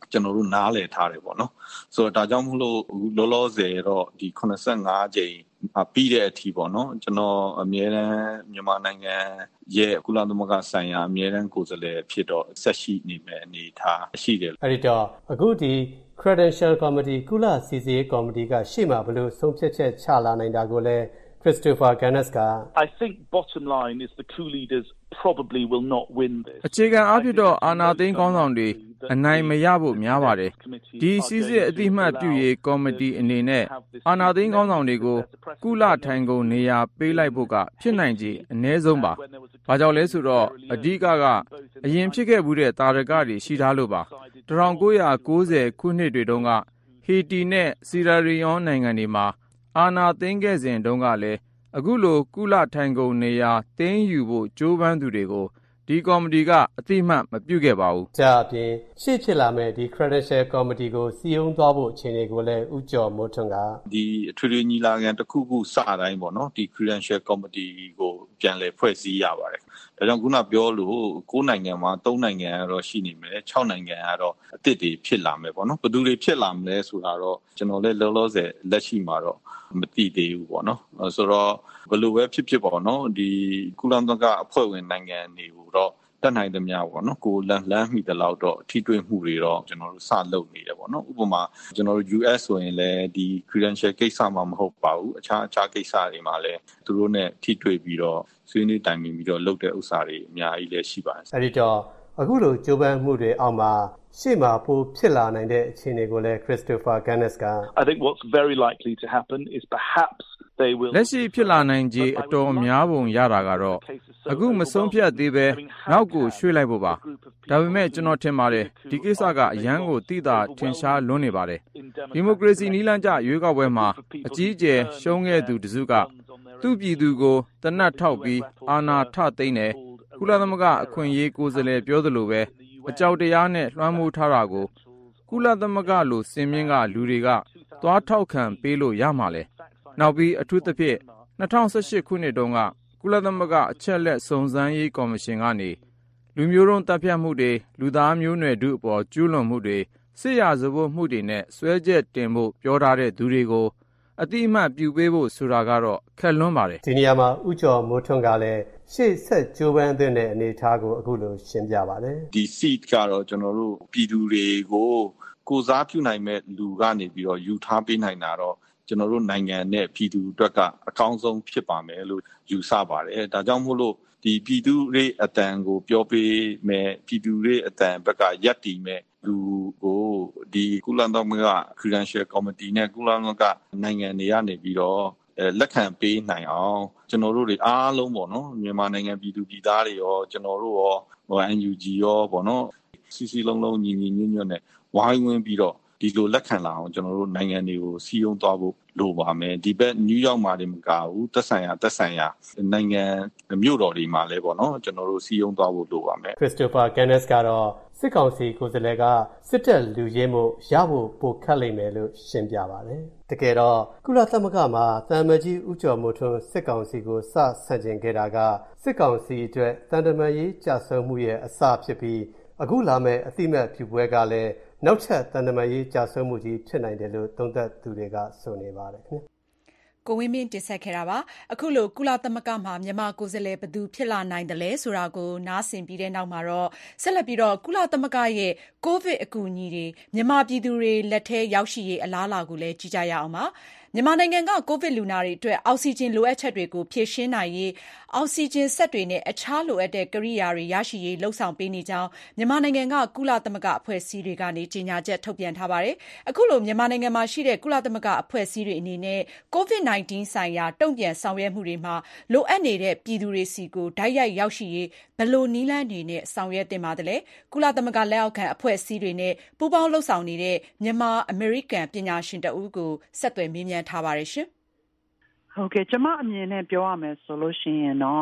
ကျွန်တော်တို့နားလည်ထားတယ်ပေါ့နော်ဆိုတော့ဒါကြောင့်မလို့လောလောဆယ်တော့ဒီeighty-fiveကြိမ်ပြီးတဲ့အထိပေါ့နော်ကျွန်တော်အမြဲတမ်းမြန်မာနိုင်ငံရဲ့ကုလသမဂ္ဂဆိုင်ရာအမြဲတမ်းကိုယ်စားလှယ်ဖြစ်တော့ဆက်ရှိနေမယ်အနေထားရှိတယ်အဲ့ဒီတော့အခုဒီ Credential Committee ကုလစီစစ်ရေး Committee ကရှေ့မှာဘယ်လိုဆုံးဖြတ်ချက်ချလာနိုင်တာကိုလဲChristopher Ganes က I think bottom line is the coup leaders probably will not win this အခြေခံအဖြစ်တော့အာဏာသိမ်းခေါင်းဆောင်တွေအနိုင်မရဖို့များပါတယ်ဒီစီစစ်အတိအမှတ်ပြုရေးကော်မတီအနေနဲ့အာဏာသိမ်းခေါင်းဆောင်တွေကိုကုလထိုင်ကုန်နေရာပေးလိုက်ဖို့ကဖြစ်နိုင်ခြေအနည်းဆုံးပါဘာကြောင့်လဲဆိုတော့အဓိကကအရင်ဖြစ်ခဲ့မှုတဲ့တာရကတွေရှိထားလို့ပါnineteen ninetyခုနှစ်တွေတုန်းကဟီတီနဲ့စီရာရီယွန်နိုင်ငံတွေမှာအာဏာသိမ်းခဲ့စဉ်တုန်းကလည်းအခုလိုကုလထိုင်ကုန်နေရာသိမ်းယူဖို့ကြိုးပမ်းသူတွေကိုဒီကော်မတီကအတိအမှတ်မပြုခဲ့ပါဘူး။ဒါအပြင်ရှေ့ဖြစ်လာမဲ့ဒီ Credential Committee ကိုစီယုံသွားဖို့အခြေအနေကိုလည်းဦးကျော်မိုးထွန်းကဒီအထွေထွေညီလာခံတစ်ခုခုစတိုင်းပေါ့နော်ဒီ Credential Committee ကိုပြန်လည်ဖွဲ့စည်းရပါတယ်။ဒါကြောင့်ခုနပြောလို့nineနိုင်ငံမှာthreeနိုင်ငံကတော့ရှိနေမယ်sixနိုင်ငံကတော့အသစ်တွေဖြစ်လာမယ်ပေါ့နော်။ဘယ်သူတွေဖြစ်လာမလဲဆိုတာတော့ကျွန်တော်လည်းလောလောဆယ်လက်ရှိမှာတော့မသိသေးဘူးပေါ့နော်။ဆိုတော့ဘယ်လိုပဲဖြစ်ဖြစ်ပေါ့နော်ဒီကုလသမဂ္ဂအဖွဲ့ဝင်နိုင်ငံတွေကိုတော့တက်နိုင်သမျှပေါ့နော်ကိုလန်လန်းမိတဲ့လောက်တော့ထိတွေ့မှုတွေတော့ကျွန်တော်တို့စလုပ်နေတယ်ပေါ့နော်ဥပမာကျွန်တော်တို့ U S ဆိုရင်လည်းဒီ credential ကိစ္စမှမဟုတ်ပါဘူးအခြားအခြားကိစ္စတွေမှာလည်းသူတို့ ਨੇ ထိတွေ့ပြီးတော့ဆွေးနွေးတိုင်ပင်ပြီးတော့လုပ်တဲ့ဥစ္စာတွေအများကြီးလည်းရှိပါတယ်အဲ့ဒီတော့အခုလိုကြိုးပမ်းမှုတွေအောက်မှာရှေ့မှာပိုဖြစ်လာနိုင်တဲ့အခြေအနေကိုလည်း Christopher Ganes က I think what's very likely to happen is perhaps they will လက်ရှိဖြစ်လာနိုင်ခြေအတော်များပုံရတာကတော့အခုမဆုံးဖြတ်သေးပဲနောက်ကိုရွှေ့လိုက်ဖို့ပါဒါပေမဲ့ကျွန်တော်ထင်ပါတယ်ဒီကိစ္စကအရန်ကိုတိတာထင်ရှားလွန်းနေပါတယ်ဒီမိုကရေစီနည်းလမ်းကျရွေးကောက်ပွဲမှာအကြီးအကျယ်ရှုံးခဲ့သူတစုကသူ့ပြည်သူကိုတနတ်ထောက်ပြီးအာဏာထသိမ်းတယ်ကုလသမဂ္ဂအခွင့်အရေးကိုယ်စားလှယ်ပြောသလိုပဲအကြောက်တရားနဲ့လွှမ်းမိုးထားတာကိုကုလသမဂ္ဂလိုစင်မြင့်ကလူတွေကသွားထောက်ခံပေးလို့ရမှာလဲနောက်ပြီးအထူးသဖြင့်twenty eighteenခုနှစ်တုန်းကကုလသမဂ္ဂအချက်လက်စုံစမ်းရေးကော်မရှင်ကနေလူမျိုးတုံးတပ်ဖြတ်မှုတွေလူသားမျိုးနွယ်ထုအပေါ်ကျူးလွန်မှုတွေစစ်ရာဇဝတ်မှုတွေနဲ့ဆွဲချက်တင်ဖို့ပြောထားတဲ့သူတွေကိုအတိအမှတ်ပြုပေးဖို့ဆိုတာကတော့ခက်လွန်းပါတယ်ဒီနေရာမှာဦးကျော်မိုးထွန်းကလည်းရှေ့ဆက်ကြိုးပမ်းတဲ့အနေအထားကိုအခုလိုရှင်းပြပါတယ်ဒီ seat ကတော့ကျွန်တော်တို့ပြည်သူတွေကိုကိုစားပြုနိုင်မဲ့လူကနေပြီးတော့ယူထားပေးနိုင်တာတော့ကျွန်တော်တို့နိုင်ငံနဲ့ပြည်သူအတွက်ကအကောင်းဆုံးဖြစ်ပါမယ်လို့ယူဆပါတယ်ဒါကြောင့်မို့လို့ဒီပြည်သူတွေအတန်ကိုပြောပေးမယ်ပြည်သူတွေအတန်ဘက်ကရပ်တည်မဲ့လူကိုဒီကုလသမဂ္ဂ Credential Committee နဲ့ကုလသမဂ္ဂနိုင်ငံတွေကနေပြီးတော့လက်ခံပေးနိုင်အောင်ကျွန်တော်တို့တွေအားလုံးပေါ့နော်မြန်မာနိုင်ငံပြည်သူပြည်သားတွေရောကျွန်တော်တို့ရော N U G ရောပေါ့နော်စီစီလုံးလုံးညီညီညွတ်ညွတ်နဲ့ဝိုင်းဝန်းပြီးတော့ဒီလိုလက်ခံလာအောင်ကျွန်တော်တို့နိုင်ငံတွေကိုစီယုံသွားဖို့လိုပါမယ်ဒီဘက်နယူးယောက်မှာတင်မကဘူးသက်ဆိုင်ရာသက်ဆိုင်ရာနိုင်ငံမြို့တော်တွေမှာလည်းပေါ့နော်ကျွန်တော်တို့စီယုံသွားဖို့လိုပါမယ် Christopher Ganes ကတော့စစ်ကောင်စီကိုယ်စားလှယ်ကစစ်တပ်လူရင်းမှုရဖို့ပိုခက်လိမ့်မယ်လို့ရှင်းပြပါတယ်တကယ်တော့ကုလသမဂ္ဂမှာသံအမတ်ကြီးဦးကျော်မိုးထွန်းစစ်ကောင်စီကိုစဆန့်ကျင်ခဲ့တာကစစ်ကောင်စီအတွက်တန်တမာရေးကြာဆုံးမှုရဲ့အစဖြစ်ပြီးအခုလာမဲ့အတိမတ်ဖြူပွဲကလည်းနောက်ထပ်တန်တမာရေးကြာဆုံးမှုကြီးဖြစ်နိုင်တယ်လို့သုံးသပ်သူတွေကဆိုနေပါတယ်ခင်ဗျကိုဝင်းမင်းတင်ဆက်ခဲ့တာပါအခုလိုကုလသမဂ္ဂမှာမြန်မာကိုယ်စားလှယ်ဘယ်သူဖြစ်လာနိုင်တယ်လဲဆိုတာကိုနားဆင်ပြီးတဲ့နောက်မှာတော့ဆက်လက်ပြီးတော့ကုလသမဂ္ဂရဲ့ကိုဗစ်အကူအညီတွေမြန်မာပြည်သူတွေလက်ထဲရောက်ရှိရေးအလားအလာကိုလည်းကြည့်ကြရအောင်ပါမြန်မာနိုင်ငံကကိုဗစ်လူနာတွေအတွက်အောက်ဆီဂျင်လိုအပ်ချက်တွေကိုဖြည့်ရှင်းနိုင်ရေးအောက်ဆီဂျင်စက်တွေနဲ့အခြားလိုအပ်တဲ့ကိရိယာတွေရရှိရေးလှုံ့ဆော်ပေးနေကြောင်းမြန်မာနိုင်ငံကကုလသမဂ္ဂအဖွဲ့အစည်းတွေကနေကြေညာချက်ထုတ်ပြန်ထားပါတယ်။အခုလိုမြန်မာနိုင်ငံမှာရှိတဲ့ကုလသမဂ္ဂအဖွဲ့အစည်းတွေအနေနဲ့ကိုဗစ် nineteen ဆိုင်ရာတုံ့ပြန်ဆောင်ရွက်မှုတွေမှာလိုအပ်နေတဲ့ပြည်သူတွေစီကိုဓာတ်ရိုက်ရောက်ရှိရေးဘယ်လိုနည်းလမ်းတွေနဲ့ဆောင်ရွက်သင့်ပါသလဲ။ကုလသမဂ္ဂလက်အောက်ခံအဖွဲ့အစည်းတွေနဲ့ပူးပေါင်းလှုပ်ဆောင်နေတဲ့မြန်မာအမေရိကန်ပညာရှင်တဦးကိုဆက်သွယ်မေးမြန်းထားပါတယ်ရှင်ဟုတ်ကဲ့ကျွန်မအမြင်နဲ့ပြောရမယ်ဆိုလို့ရှိရင်တော့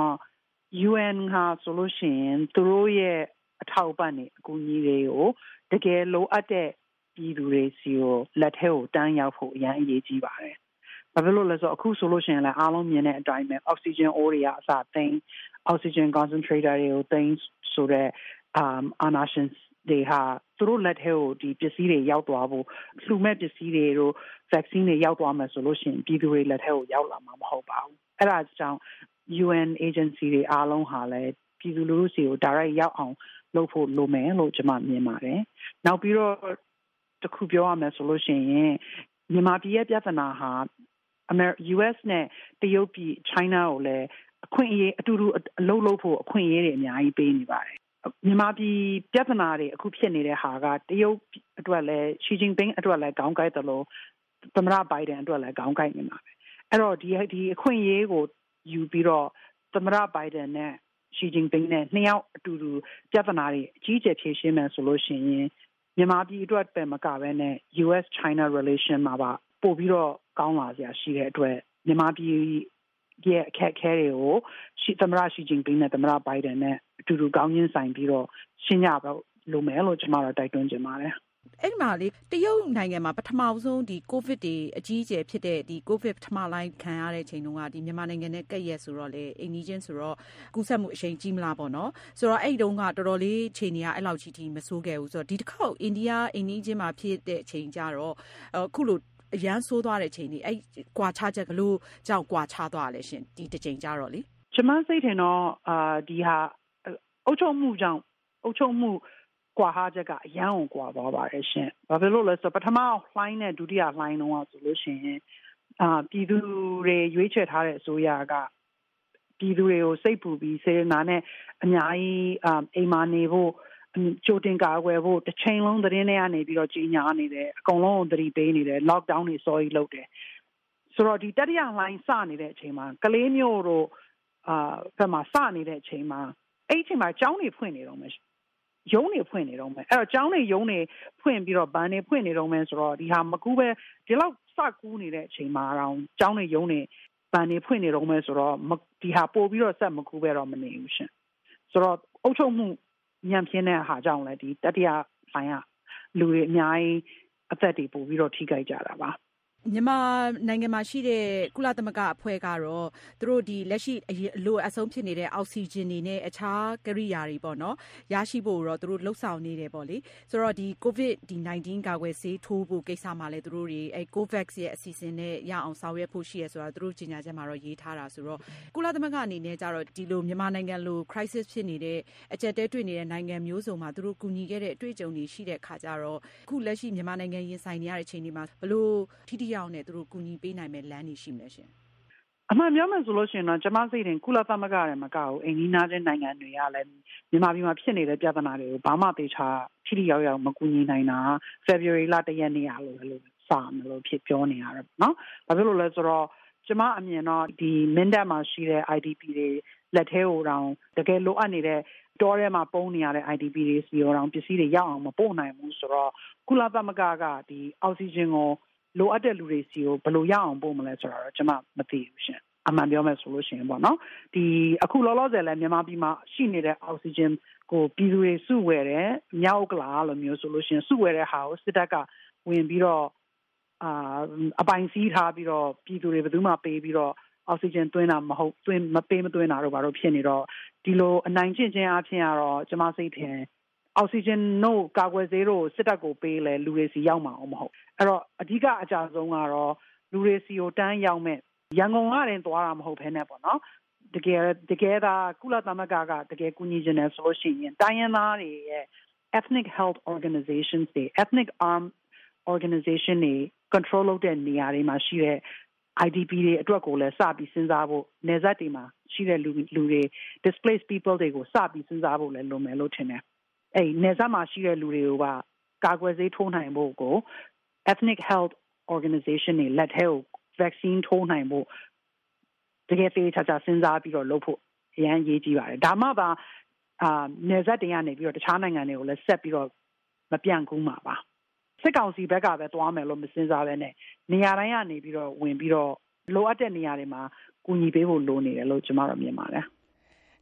U N ဟာဆိုလို့ရှိရင်သူတို့ရဲ့အထောက်အပံ့တွေအကူအညီတွေကိုတကယ်လိုအပ်တဲ့ပြည်သူတွေစီကိုလက်ထဲကိုတန်းရောက်ဖို့အရင်အရေးကြီးပါတယ်။ဘာဖြစ်လို့လဲဆိုတော့အခုဆိုလို့ရှိရင်လည်းအားလုံးမြင်တဲ့အတိုင်းပဲအောက်ဆီဂျင်အိုးတွေကအစသိမ်းအောက်ဆီဂျင် concentrator တွေကိုသိမ်းဆိုတဲ့အာအာနာရှင်တွေဟာသူတို့လက်ထဲကိုဒီပစ္စည်းတွေရောက်သွားဖို့လူမဲ့ပစ္စည်းတွေတို့ vaccine တွေရောက်သွားမယ်ဆိုလို့ရှိရင်ပြည်သူတွေလက်ထဲကိုရောက်လာမှာမဟုတ်ပါဘူးအဲ့ဒါကြောင့် U N agency တွေအားလုံးဟာလည်းပြည်သူလူထုစီကို direct ရောက်အောင်လုပ်ဖို့လိုမယ်လို့ကျွန်မမြင်ပါတယ်နောက်ပြီးတော့တခုပြောရမယ်ဆိုလို့ရှိရင်မြန်မာပြည်ရဲ့ပြဿနာဟာ U S နဲ့တရုတ်ပြည် China ကိုလည်းအခွင့်အရေးအတူတူအလုပ်လုပ်ဖို့အခွင့်အရေးတွေအများကြီးပေးနေပါတယ်မြန်မာပြည်ပြဿနာတွေအခုဖြစ်နေတဲ့ဟာကတရုတ်အတွက်လည်း Xi Jinping အတွက်လည်းကောင်းကိုက်တယ်လို့သမ္မတ Biden အတွက်လည်းကောင်းကိုက်နေမှာပဲအဲ့တော့ဒီဒီအခွင့်အရေးကိုယူပြီးတော့သမ္မတ Biden နဲ့ Xi Jinping နဲ့နှစ်ယောက်အတူတူပြဿနာတွေအကြီးအကျယ်ဖြေရှင်းမယ်ဆိုလို့ရှိရင်မြန်မာပြည်အတွက်ပဲမကဘဲနဲ့ U S China relation မှာပါပို့ပြီးတော့ကောင်းလာစရာရှိတဲ့အတွက်မြန်မာပြည်ရဲ့အခက်အခဲတွေကိုသမ္မတ Xi Jinping နဲ့သမ္မတ Biden နဲ့အတူတူကောင်းချင်းဆိုင်ပြီးတော့ရှင်းကြပါလို့မယ်လို့ကျွန်မတို့တိုက်တွန်းချင်ပါတယ်အဲ့ဒီမှာလေတရုတ်နိုင်ငံမှာပထမဆုံးဒီကိုဗစ်တွေအကြီးအကျယ်ဖြစ်တဲ့ဒီကိုဗစ်ပထမလိုင်းခံရတဲ့ချိန်တုန်းကဒီမြန်မာနိုင်ငံနဲ့ကပ်ရက်ဆိုတော့လေအိမ်နီးချင်းဆိုတော့ကူးစက်မှုအရှိန်ကြီးမလားပေါ့နော်ဆိုတော့အဲ့ဒီတုန်းကတော်တော်လေးချိန်နေရအဲ့လောက်ကြီးကြီးမဆိုးခဲ့ဘူးဆိုတော့ဒီတစ်ခေါက်အိန္ဒိယအိမ်နီးချင်းမှာဖြစ်တဲ့အချိန်ကြတော့အခုလိုအရန်ဆိုးသွားတဲ့ချိန်ကြီးအဲ့ကွာခြားချက်ဘလို့ကြောင့်ကွာခြားသွားလဲရှင်ဒီတစ်ချိန်ကြတော့လေကျွန်မစိတ်ထင်တော့အာဒီဟာအုပ်ချုပ်မှုကြောင့်အုပ်ချုပ်မှုကွာဟာချက်ကအရန်ကိုကွာသွားပါတယ်ရှင်။ဘာဖြစ်လို့လဲဆိုတော့ပထမလှိုင်းနဲ့ဒုတိယလှိုင်းတုန်းကဆိုလို့ရှိရင်အာပြည်သူတွေရွေးချယ်ထားတဲ့အစိုးရကပြည်သူတွေကိုစိတ်ပူပြီးစေနာနဲ့အများကြီးအိမ်မာနေဖို့ကြိုတင်ကာကွယ်ဖို့တစ်ချိန်လုံးသတင်းတွေကနေပြီးတော့ကြီးညာနေတယ်အကုန်လုံးသတိပေးနေတယ် lockdown တွေစောကြီးလုပ်တယ်ဆိုတော့ဒီတတိယလှိုင်းစနေတဲ့အချိန်မှာကလေးမျိုးတို့အာဘယ်မှာစနေတဲ့အချိန်မှာအဲ့ဒီအချိန်မှာကျောင်းတွေဖွင့်နေတော့မယ်ရုံးတွေဖွင့်နေတော့မယ်အဲ့တော့ကျောင်းတွေရုံးတွေဖွင့်ပြီးတော့ဘဏ်တွေဖွင့်နေတော့မယ်ဆိုတော့ဒီဟာမကူပဲဒီလောက်စကူးနေတဲ့အချိန်မှာတော့ကျောင်းတွေရုံးတွေဘဏ်တွေဖွင့်နေတော့မယ်ဆိုတော့ဒီဟာပို့ပြီးတော့ဆက်မကူပဲတော့မနေဘူးရှင်ဆိုတော့အုပ်ချုပ်မှုညံ့ဖျင်းတဲ့ဟာကြောင့်လည်းဒီတတိယပိုင်းကလူတွေအများကြီးအသက်တွေပို့ပြီးတော့ထိခိုက်ကြတာပါမြန်မာနိုင်ငံမှာရှိတဲ့ကုလသမဂ္ဂအဖွဲ့ကတော့သူတို့ဒီလက်ရှိအလိုအဆုံးဖြစ်နေတဲ့အောက်ဆီဂျင်တွေနဲ့အခြားကိရိယာတွေပေါ့နော်ရရှိဖို့တော့သူတို့လှုပ်ဆောင်နေတယ်ပေါ့လေဆိုတော့ဒီကိုဗစ်ဒီnineteenကာကွယ်ဆေးထိုးဖို့ကိစ္စမှာလည်းသူတို့တွေအဲ COVAX ရဲ့အစီအစဉ်နဲ့ရအောင်ဆောင်ရွက်ဖို့ရှိရဆိုတာသူတို့ကြေညာချက်မှာတော့ရေးထားတာဆိုတော့ကုလသမဂ္ဂအနေနဲ့ကြတော့ဒီလိုမြန်မာနိုင်ငံလို crisis ဖြစ်နေတဲ့အကျပ်တဲတွေ့နေတဲ့နိုင်ငံမျိုးစုံမှာသူတို့ကူညီခဲ့တဲ့အတွေ့အကြုံတွေရှိတဲ့အခါကြတော့အခုလက်ရှိမြန်မာနိုင်ငံရင်ဆိုင်နေရတဲ့ချိန်တွေမှာဘလို့ထိထိရောက်နဲ့သူတို့ကူညီပေးနိုင်မဲ့လမ်းတွေရှိမလဲရှင်အမှန်ပြောမယ်ဆိုလို့ရှိရင်တော့ကျွန်မစိတ်ရင်ကုလသမဂ္ဂရဲ့မကဘူးအိမ်နီးနားတဲ့နိုင်ငံတွေကလည်းမြန်မာပြည်မှာဖြစ်နေတဲ့ပြဿနာတွေကိုဘာမှသေချာထိထိရောက်ရောက်မကူညီနိုင်တာ February လတရက်နေ့ရလို့လို့စမယ်လို့ဖြစ်ပြောနေရတယ်နော်ဘာဖြစ်လို့လဲဆိုတော့ကျွန်မအမြင်တော့ဒီမင်းတပ်မှာရှိတဲ့ I D P တွေလက်ထဲကိုတောင်တကယ်လိုအပ်နေတဲ့တောထဲမှာပုံနေရတဲ့ I D P တွေစီရောတောင်ပစ္စည်းတွေရောက်အောင်မပို့နိုင်ဘူးဆိုတော့ကုလသမဂ္ဂကဒီအောက်ဆီဂျင်ကိုလိုအပ်တဲ့လူတွေစီကိုဘယ်လိုရအောင်ပို့မလဲဆိုတာတော့ကျွန်မမသိဘူးရှင်အမှန်ပြောမယ်ဆိုလို့ရှိရင်ပေါ့နော်ဒီအခုလောလောဆယ်လဲမြန်မာပြည်မှာရှိနေတဲ့အောက်ဆီဂျင်ကိုပြည်သူတွေစုဝယ်တယ်မြောက်ကလာလိုမျိုးဆိုလို့ရှိရင်စုဝယ်တဲ့ဟာကိုစစ်တပ်ကဝင်ပြီးတော့အာအပိုင်စီးထားပြီးတော့ပြည်သူတွေဘယ်သူမှပေးပြီးတော့အောက်ဆီဂျင်သွင်းတာမဟုတ်သွင်းမပေးမသွင်းတာတော့ဘာလို့ဖြစ်နေတော့ဒီလိုအနိုင်ကျင့်ခြင်းအပြင်ကတော့ကျွန်မစိတ်ထင်အောက်ဆီဂျင်တို့ကာကွယ်ဆေးတို့စစ်တပ်ကိုပေးလဲလူတွေစီရောက်မှာမဟုတ်အဲ့တော့အဓိကအကြဆုံးကတော့လူတွေစီကိုတန်းရောက်မဲ့ရန်ကုန်ကတင်သွားတာမဟုတ်ဘဲနဲ့ပေါ့နော်တကယ်တကယ်သာကုလသမဂ္ဂကတကယ်ကူညီခြင်းနဲ့ဆိုလို့ရှိရင်တိုင်းရင်းသားတွေရဲ့ ethnic health organizations တွေ ethnic arm organization တွေ control လုပ်တဲ့နေရာတွေမှာရှိတဲ့ I D P တွေအတွက်ကိုလည်းစပြီးစဉ်းစားဖို့နေဆက်တွေမှာရှိတဲ့လူလူတွေ displaced people တွေကိုစပြီးစဉ်းစားဖို့လည်းလိုမယ်လို့ထင်တယ်အဲ့နေဆက်မှာရှိတဲ့လူတွေကိုပါကာကွယ်ဆေးထိုးနိုင်ဖို့ကို ethnic health organization တွေလက်ထဲကို vaccine ထိုးနိုင်ဖို့တကယ်သေးချာချာစဉ်းစားပြီးတော့လုပ်ဖို့အရန်ရေးကြည့်ပါတယ်ဒါမှသာအာနေဆက်တွေကနေပြီးတော့တခြားနိုင်ငံတွေကိုလည်းဆက်ပြီးတော့မပြန့်ကူးမှာပါစစ်ကောင်စီဘက်ကပဲသွားမယ်လို့မစဉ်းစားဘဲနဲ့နေရာတိုင်းကနေပြီးတော့ဝင်ပြီးတော့လိုအပ်တဲ့နေရာတွေမှာကူညီပေးဖို့လိုနေတယ်လို့ကျွန်မတို့မြင်ပါတယ်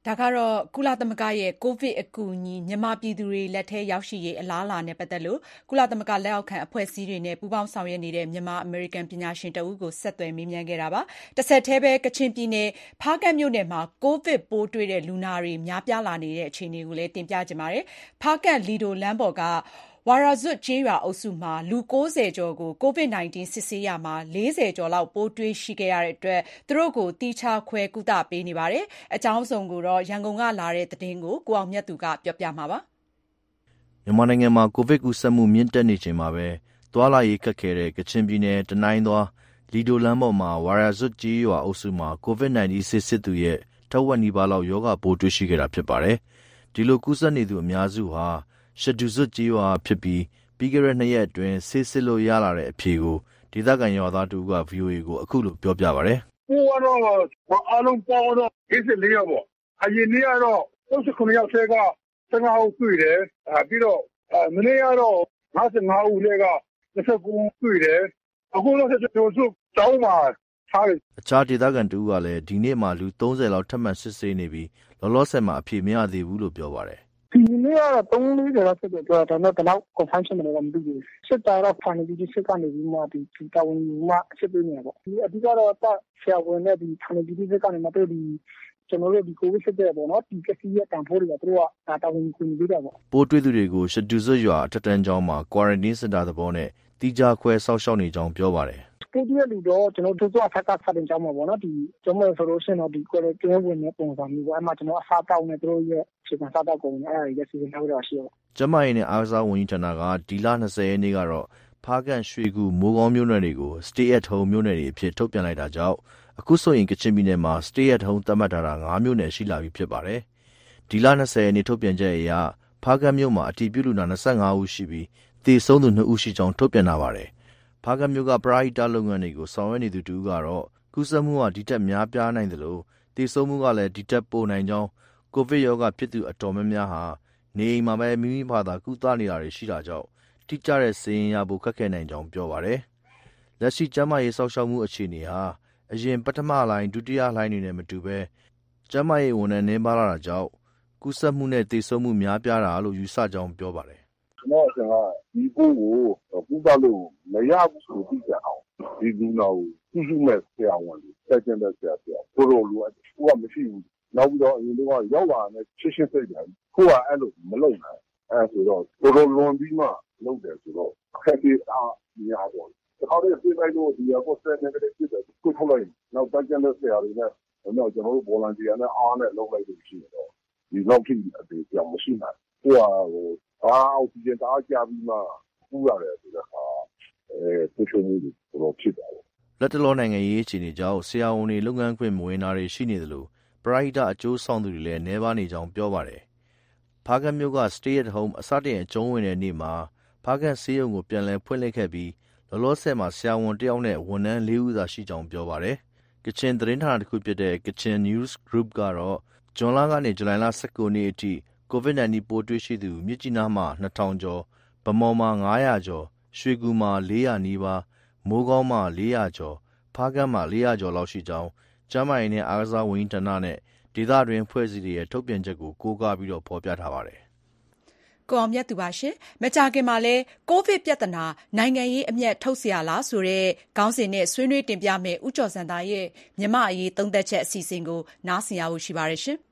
ဒါကတော့ကုလသမဂ္ဂရဲ့ကိုဗစ်အကူအညီမြန်မာပြည်သူတွေလက်ထဲရောက်ရှိရေးအလားအလာနဲ့ပတ်သက်လို့ကုလသမဂ္ဂလက်အောက်ခံအဖွဲ့အစည်းတွေနဲ့ပူးပေါင်းဆောင်ရွက်နေတဲ့မြန်မာအမေရိကန်ပညာရှင်တဦးကိုဆက်သွယ်မေးမြန်းခဲ့တာပါ။တစ်ဆက်တည်းပဲကချင်ပြည်နယ်ဖားကန့်မြို့နယ်မှာကိုဗစ်ပိုးတွေ့တဲ့လူနာတွေများပြားလာနေတဲ့အခြေအနေကိုလည်းတင်ပြကြပါမယ်။ဖားကန့်လီဒိုလမ်းပေါ်ကဝါရာဇွတ်ကျေးရွာအုပ်စုမှာလူကိုးဆယ်ကျော်ကို ကိုဗစ် ၁၉ စစ်ဆေးရမှာလေးဆယ်ကျော်လောက်ပိုးတွေ့ရှိခဲ့ရတဲ့အတွက်သူတို့ကိုတီးခြားခွဲကုသပေးနေပါတယ်။အကြောင်းစုံကိုတော့ရန်ကုန်ကလာတဲ့သတင်းကိုကိုအောင်မြတ်သူကပြောပြမှာပါ။မြန်မာနိုင်ငံမှာကိုဗစ်ကူးစက်မှုမြင့်တက်နေချိန်မှာပဲသွာလာရေးခက်ခဲတဲ့ကချင်ပြည်နယ်တနိုင်းသွားလီဒိုလမ်းပေါ်မှာဝါရာဇွတ်ကျေးရွာအုပ်စုမှာကိုဗစ် ၁၉ စစ်စစ်သူရဲ့ထက်ဝက်နီးပါးလောက်ရောဂါပိုးတွေ့ရှိခဲ့တာဖြစ်ပါတယ်။ဒီလိုကူးစက်နေသူအများစုဟာရှဒူဇွတ်ကြီးရွာဖြစ်ပြီးပြီးခဲ့တဲ့နှစ်ရက်အတွင်းဆေးစစ်လို့ရလာတဲ့အဖြေကိုဒေသခံရွာသားတူက ဗီအိုအေ ကိုအခုလိုပြောပြပါဗျ။ဟိုကတော့အားလုံးပေါင်းတော့၄၄ယောက်ပေါ့။အရင်နေ့ကတော့၃၉ယောက်ဆဲက၁၅ဦးတွေ့တယ်။အဲပြီးတော့မနေ့ကတော့၅၅ဦးလည်းက၂၉ဦးတွေ့တယ်။အခုတော့ကျွန်တော်တို့တောင်းမှာထားတယ်။အခြားဒေသခံတူကလည်းဒီနေ့မှလူ၃၀လောက်ထပ်မံစစ်ဆေးနေပြီးလောလောဆယ်မှာအဖြေမရသေးဘူးလို့ပြောပါတယ်။ဒီနေ့ကတော့သုံးလေးလောက်ဖြစ်တယ်ပြောတာတော့တော့ confirm ဖြစ်မလို့မသိဘူးစစ်တာတော့ဖန်ပြီးစစ်ကနေပြီးမှဒီတာဝန်မှအဖြစ်ပေးနေတာပေါ့ဒီအဓိကတော့တဆရာဝန်နဲ့ဒီဖန်ပြီးစစ်ကနေမှတို့ဒီကျွန်တော်တို့ဒီကိုဗစ်စစ်တဲ့ပေါ့နော်ဒီကစီရတန်ဖိုးတွေကတို့ကတာဝန်ကိုယူပေးတာပေါ့ပိုးတွေ့သူတွေကိုရှဒူဇွတ်ရွာအထက်တန်းကျောင်းမှာ quarantine center သဘောနဲ့တီးခြားခွဲဆောက်ရှောက်နေကြောင်းပြောပါတယ်ကိုဒီလူတော့ကျွန်တော်တို့အထက်ကဆက်တင်ကြောင်းမှာပေါ့နော်ဒီကျွန်တော်ဆိုလို့ရှိရင်တော့ဒီ quarantine ဝင်နေပုံစံမျိုးပေါ့အဲ့မှာကျွန်တော်အစားတောက်နေတို့ရဲ့ခြေခံစားတောက်ကုန်အဲ့ဒါတွေစီစဉ်ထားတော့ရှိရောကျမရေးနဲ့အားကစားဝန်ကြီးဌာနကဒီလ၂၀ရက်နေ့ကတော့ဖားကန့်ရွှေကူမိုးကောင်းမြို့နယ်တွေကို stay at home မြို့နယ်တွေအဖြစ်ထုတ်ပြန်လိုက်တာကြောင့်အခုဆိုရင်ကချင်ပြည်နယ်မှာ stay at home သတ်မှတ်ထားတာ၅မြို့နယ်ရှိလာပြီဖြစ်ပါတယ်ဒီလ၂၀ရက်နေ့ထုတ်ပြန်ချက်အရဖားကန့်မြို့မှာအတည်ပြုလူနာ၂၅ဦးရှိပြီးသေဆုံးသူ၂ဦးရှိကြောင်းထုတ်ပြန်လာပါတယ်ဖားကန့်မြို့ကပရိဟိတလုပ်ငန်းတွေကိုဆောင်ရွက်နေသူတူကတော့ကူးစက်မှုကဒီတက်များပြားနိုင်တယ်လို့သေဆုံးမှုကလည်းဒီတက်ပိုနိုင်ကြောင်းကိုဗစ်ရောဂါဖြစ်သူအတော်များများဟာနေအိမ်မှာပဲမိမိဘာသာကုသနေတာတွေရှိတာကြောင့်တိကျတဲ့စာရင်းရဖို့ခက်ခဲနိုင်ကြောင်းပြောပါတယ်။လက်ရှိကျန်းမာရေးစောင့်ရှောက်မှုအခြေအနေဟာအရင်ပထမလိုင်းဒုတိယလိုင်းတွေနဲ့မတူဘဲကျန်းမာရေးဝန်ထမ်းနည်းပါးလာတာကြောင့်ကူးစက်မှုနဲ့သေဆုံးမှုများပြားတာလို့ယူဆကြောင်းပြောပါတယ်။ကျွန်တော်ကဒီပိုးကိုကုသလို့မရဘူးဆိုပြီးကြအောင်ဒီလူနာကိုကုစုမဲ့ဆရာဝန်တွေတက်ကျင်တဲ့ဆရာပြောကိုလိုလိုကမရှိဘူးနောက်ပြီးတော့အရင်တော့ရောက်လာတဲ့ရှင်းရှင်းသိတယ်ကိုကအဲ့လိုမလုပ်နိုင်အဲဆိုတော့ကိုလိုလွန်ပြီးမှလုပ်တယ်ဆိုတော့အခက်အခဲအားများတော့ဒါတော့ဒီလိုက်လို့ဒီကောစတဲ့နေတဲ့ဖြစ်တယ်ကိုထုတ်လိုက်နောက်တက်ကျင်တဲ့ဆရာတွေနဲ့တော့ကျွန်တော်တို့ volunteer နဲ့အားနဲ့လုပ်လိုက်လို့ရှိတော့ဒီလောက်ထိအသေးပြောင်းမရှိနိုင်ကိုကဟိုအားအောက်ဆီဂျင်တအားကြပြီးမှပူရတယ်ဆိုတော့အဲကိုချိုမှုတော့ဖြစ်တယ်လက်တလောနိုင်ငံရေးအခြေအနေကြောင့်ဆရာဝန်တွေလုပ်ငန်းခွင်မဝင်တာတွေရှိနေတယ်လို့ပရိဟိတအကျိုးဆောင်သူတွေလည်းနှဲပါနေကြောင်းပြောပါတယ်။ဖားကန့်မြို့က stay at home အစတင်အကျုံးဝင်တဲ့နေ့မှာဖားကန့်ဆေးရုံကိုပြန်လည်ဖွင့်လှစ်ခဲ့ပြီးလောလောဆယ်မှာဆရာဝန်တယောက်နဲ့ဝန်ထမ်း၄ဦးသာရှိကြောင်းပြောပါတယ်။ကချင်သတင်းဌာနတစ်ခုဖြစ်တဲ့ Kachin News Group ကတော့ဇွန်လကနေဇူလိုင်လ၁၉နေ့အထိကိုဗစ်၁၉ပိုးတွေ့ရှိသူမြစ်ကြီးနားမှာ၂ထောင်ကျော်ဗမော်မှာ၅ရာကျော်ရွှေကူမှာ၄ရာနီးပါးမိုးကောင်းမှာ၄ရာကျော်ဖားကန့်မှာ၄ရာကျော်လောက်ရှိကြောင်းကျန်းမာရေးနဲ့အားကစားဝန်ကြီးဌာနနဲ့ဒေသတွင်းဖွဲ့စည်းတွေရဲ့ထုတ်ပြန်ချက်ကိုကိုးကားပြီးတော့ဖော်ပြထားပါတယ်။ကိုအောင်မြတ်သူပါရှင်။မကြာခင်မှာလဲကိုဗစ်ပြဿနာနိုင်ငံရေးအမျက်ထုတ်เสียလားဆိုတဲ့ခေါင်းစဉ်နဲ့ဆွေးနွေးတင်ပြမယ်ဦးကျော်စံသားရဲ့မြမအရေးသုံးသက်ချက်အစီအစဉ်ကိုနားဆင်ရဖို့ရှိပါတယ်ရှင်။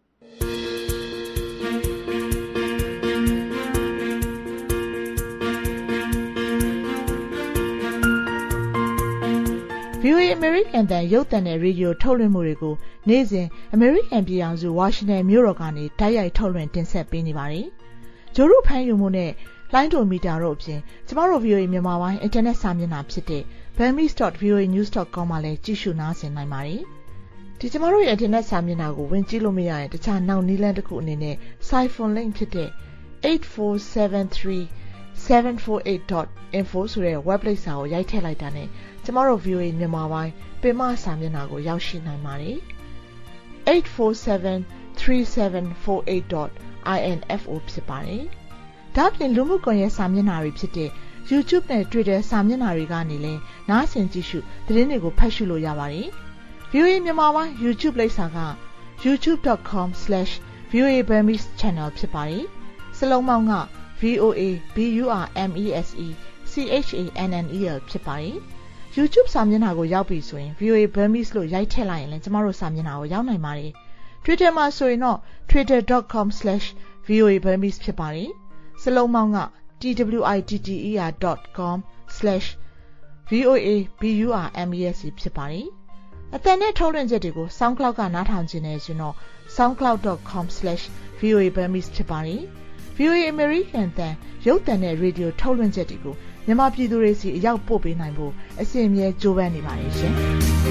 ဗီအိုအေ American တန်ရုပ်သံနဲ့ရေဒီယိုထုတ်လွှင့်မှုတွေကိုနေ့စဉ် American ပြည်ထောင်စုဝါရှင်တန်မြို့တော်ကနေတိုက်ရိုက်ထုတ်လွှင့်တင်ဆက်ပေးနေပါတယ်။ဂျိုရုဖမ်းယူမှုနဲ့လိုင်းဒိုမီတာတို့အပြင်ကျမတို့ ဗီအိုအေ မြန်မာပိုင်း Internet စာမျက်နှာဖြစ်တဲ့ burmese dot v o a news dot com မှာလည်းကြည့်ရှုနားဆင်နိုင်ပါတယ်။ဒီကျမတို့ရဲ့ Internet စာမျက်နှာကိုဝင်ကြည့်လို့မရရင်တခြားနောက်နည်းလမ်းတစ်ခုအနေနဲ့ Siphon link ဖြစ်တဲ့ eight four seven three seven four eight dot info ဆိုတဲ့ website စာကိုရိုက်ထည့်လိုက်တာနဲ့ကျမတို့ ဗီအိုအေ မြန်မာပိုင်းပင်မစာမျက်နှာကိုရောက်ရှိနိုင်ပါတယ်။ eight four seven three seven four eight dot info ဖြစ်ပါတယ်။ဒါ့အပြင်လူမှုကွန်ရက်စာမျက်နှာတွေဖြစ်တဲ့ YouTube နဲ့ Twitter စာမျက်နှာတွေကနေလည်းနားဆင်ကြည့်ရှုသတင်းတွေကိုဖတ်ရှုလို့ရပါတယ်။ ဗီအိုအေ မြန်မာပိုင်း YouTube လိပ်စာက youtube dot com slash v o a burmese channel ဖြစ်ပါတယ်စလုံးပေါင်းက V O A B U R M E S E C H A N N E L ဖြစ်ပါတယ် YouTube စာမျက်နှာကိုရောက်ပြီဆိုရင် V O A Burmese လို့ရိုက်ထည့်လိုက်ရင်လည်းကျမတို့စာမျက်နှာကိုရောက်နိုင်ပါတယ် Twitter မှာဆိုရင်တော့ twitter dot com slash v o a burmese ဖြစ်ပါတယ်စလုံးပေါင်းက twitter dot com slash v o a b u r m e s e ဖြစ်ပါတယ်အတန်နဲ့ထုတ်လွှင့်ချက်တွေကို SoundCloud ကနားထောင်ခြင်းနဲ့ဆိုတော့ soundcloud dot com slash v o a burmese ဖြစ်ပါတယ် V O A American တန်ရုပ်သံနဲ့ရေဒီယိုထုတ်လွှင့်ချက်တွေကိုမြန်မာပြည်သူတွေစီအရောက်ပို့ပေးနိုင်ဖို့အစီအမြဲကြိုးပမ်းနေပါတယ်ရှင်။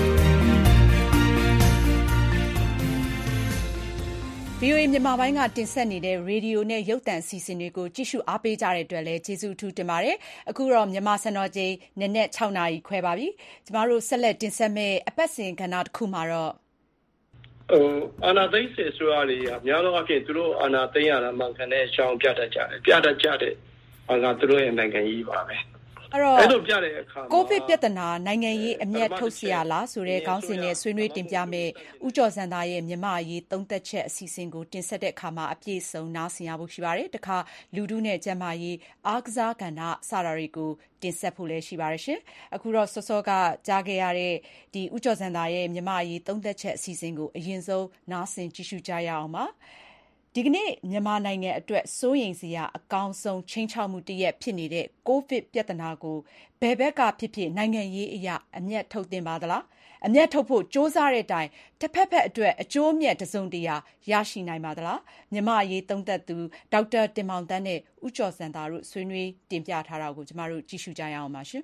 V O A မြန်မာပိုင်းကတင်ဆက်နေတဲ့ရေဒီယိုနဲ့ရုပ်သံအစီအစဉ်တွေကိုကြည့်ရှုအားပေးကြတဲ့အတွက်လည်းကျေးဇူးအထူးတင်ပါတယ်။အခုတော့မြန်မာစံတော်ချိန်နနက်၆နာရီခွဲပါပြီ။ကျမတို့ဆက်လက်တင်ဆက်မယ့်အပတ်စဉ်ကဏ္ဍတစ်ခုမှာတော့ဟိုအာနာသိစေဆိုရလေအများသောအားဖြင့်သူတို့အာနာသိရတာမှန်ကန်တဲ့အကြောင်းပြတတ်ကြတယ်ပြတတ်ကြတဲ့အာကသူတို့ရဲ့နိုင်ငံကြီးပါပဲအဲ့တော့အဲ့လိုပြတဲ့အခါကိုဗစ်ပြဿနာနိုင်ငံရေးအမျက်ထုတ်เสียလားဆိုတဲ့ခေါင်းစဉ်နဲ့ဆွေးနွေးတင်ပြမယ်ဦးကျော်စံသားရဲ့မြန်မာအရေးသုံးသက်ချက်အစီအစဉ်ကိုတင်ဆက်တဲ့အခါမှာအပြည့်စုံနားဆင်ရဖို့ရှိပါတယ်တခါလူထုနဲ့ကျန်းမာရေးအားကစားကဏ္ဍစတာတွေကိုတင်ဆက်ဖို့လည်းရှိပါတယ်ရှင်အခုတော့စောစောကကြားခဲ့ရတဲ့ဒီဦးကျော်စံသားရဲ့မြန်မာအရေးသုံးသက်ချက်အစီအစဉ်ကိုအရင်ဆုံးနားဆင်ကြည့်ရှုကြရအောင်ပါဒီကနေ့မြန်မာနိုင်ငံအတွက်စိုးရိမ်စရာအကောင်းဆုံးချိန်ချောက်မှုတစ်ရက်ဖြစ်နေတဲ့ကိုဗစ်ပြဿနာကိုဘယ်ဘက်ကဖြစ်ဖြစ်နိုင်ငံရေးအရာအမျက်ထုတ်တင်ပါသလားအမျက်ထုတ်ဖို့စ조사တဲ့အတိုင်းတစ်ဖက်ဖက်အတွက်အကျိုးအမြတ်တစုံတရာရရှိနိုင်ပါသလားမြန်မာအရေးသုံးသပ်သူဒေါက်တာတင်မောင်တန်းနဲ့ဦးကျော်စံသားတို့ဆွေးနွေးတင်ပြထားတာကိုကျမတို့ကြည့်ရှုကြရအောင်ပါရှင်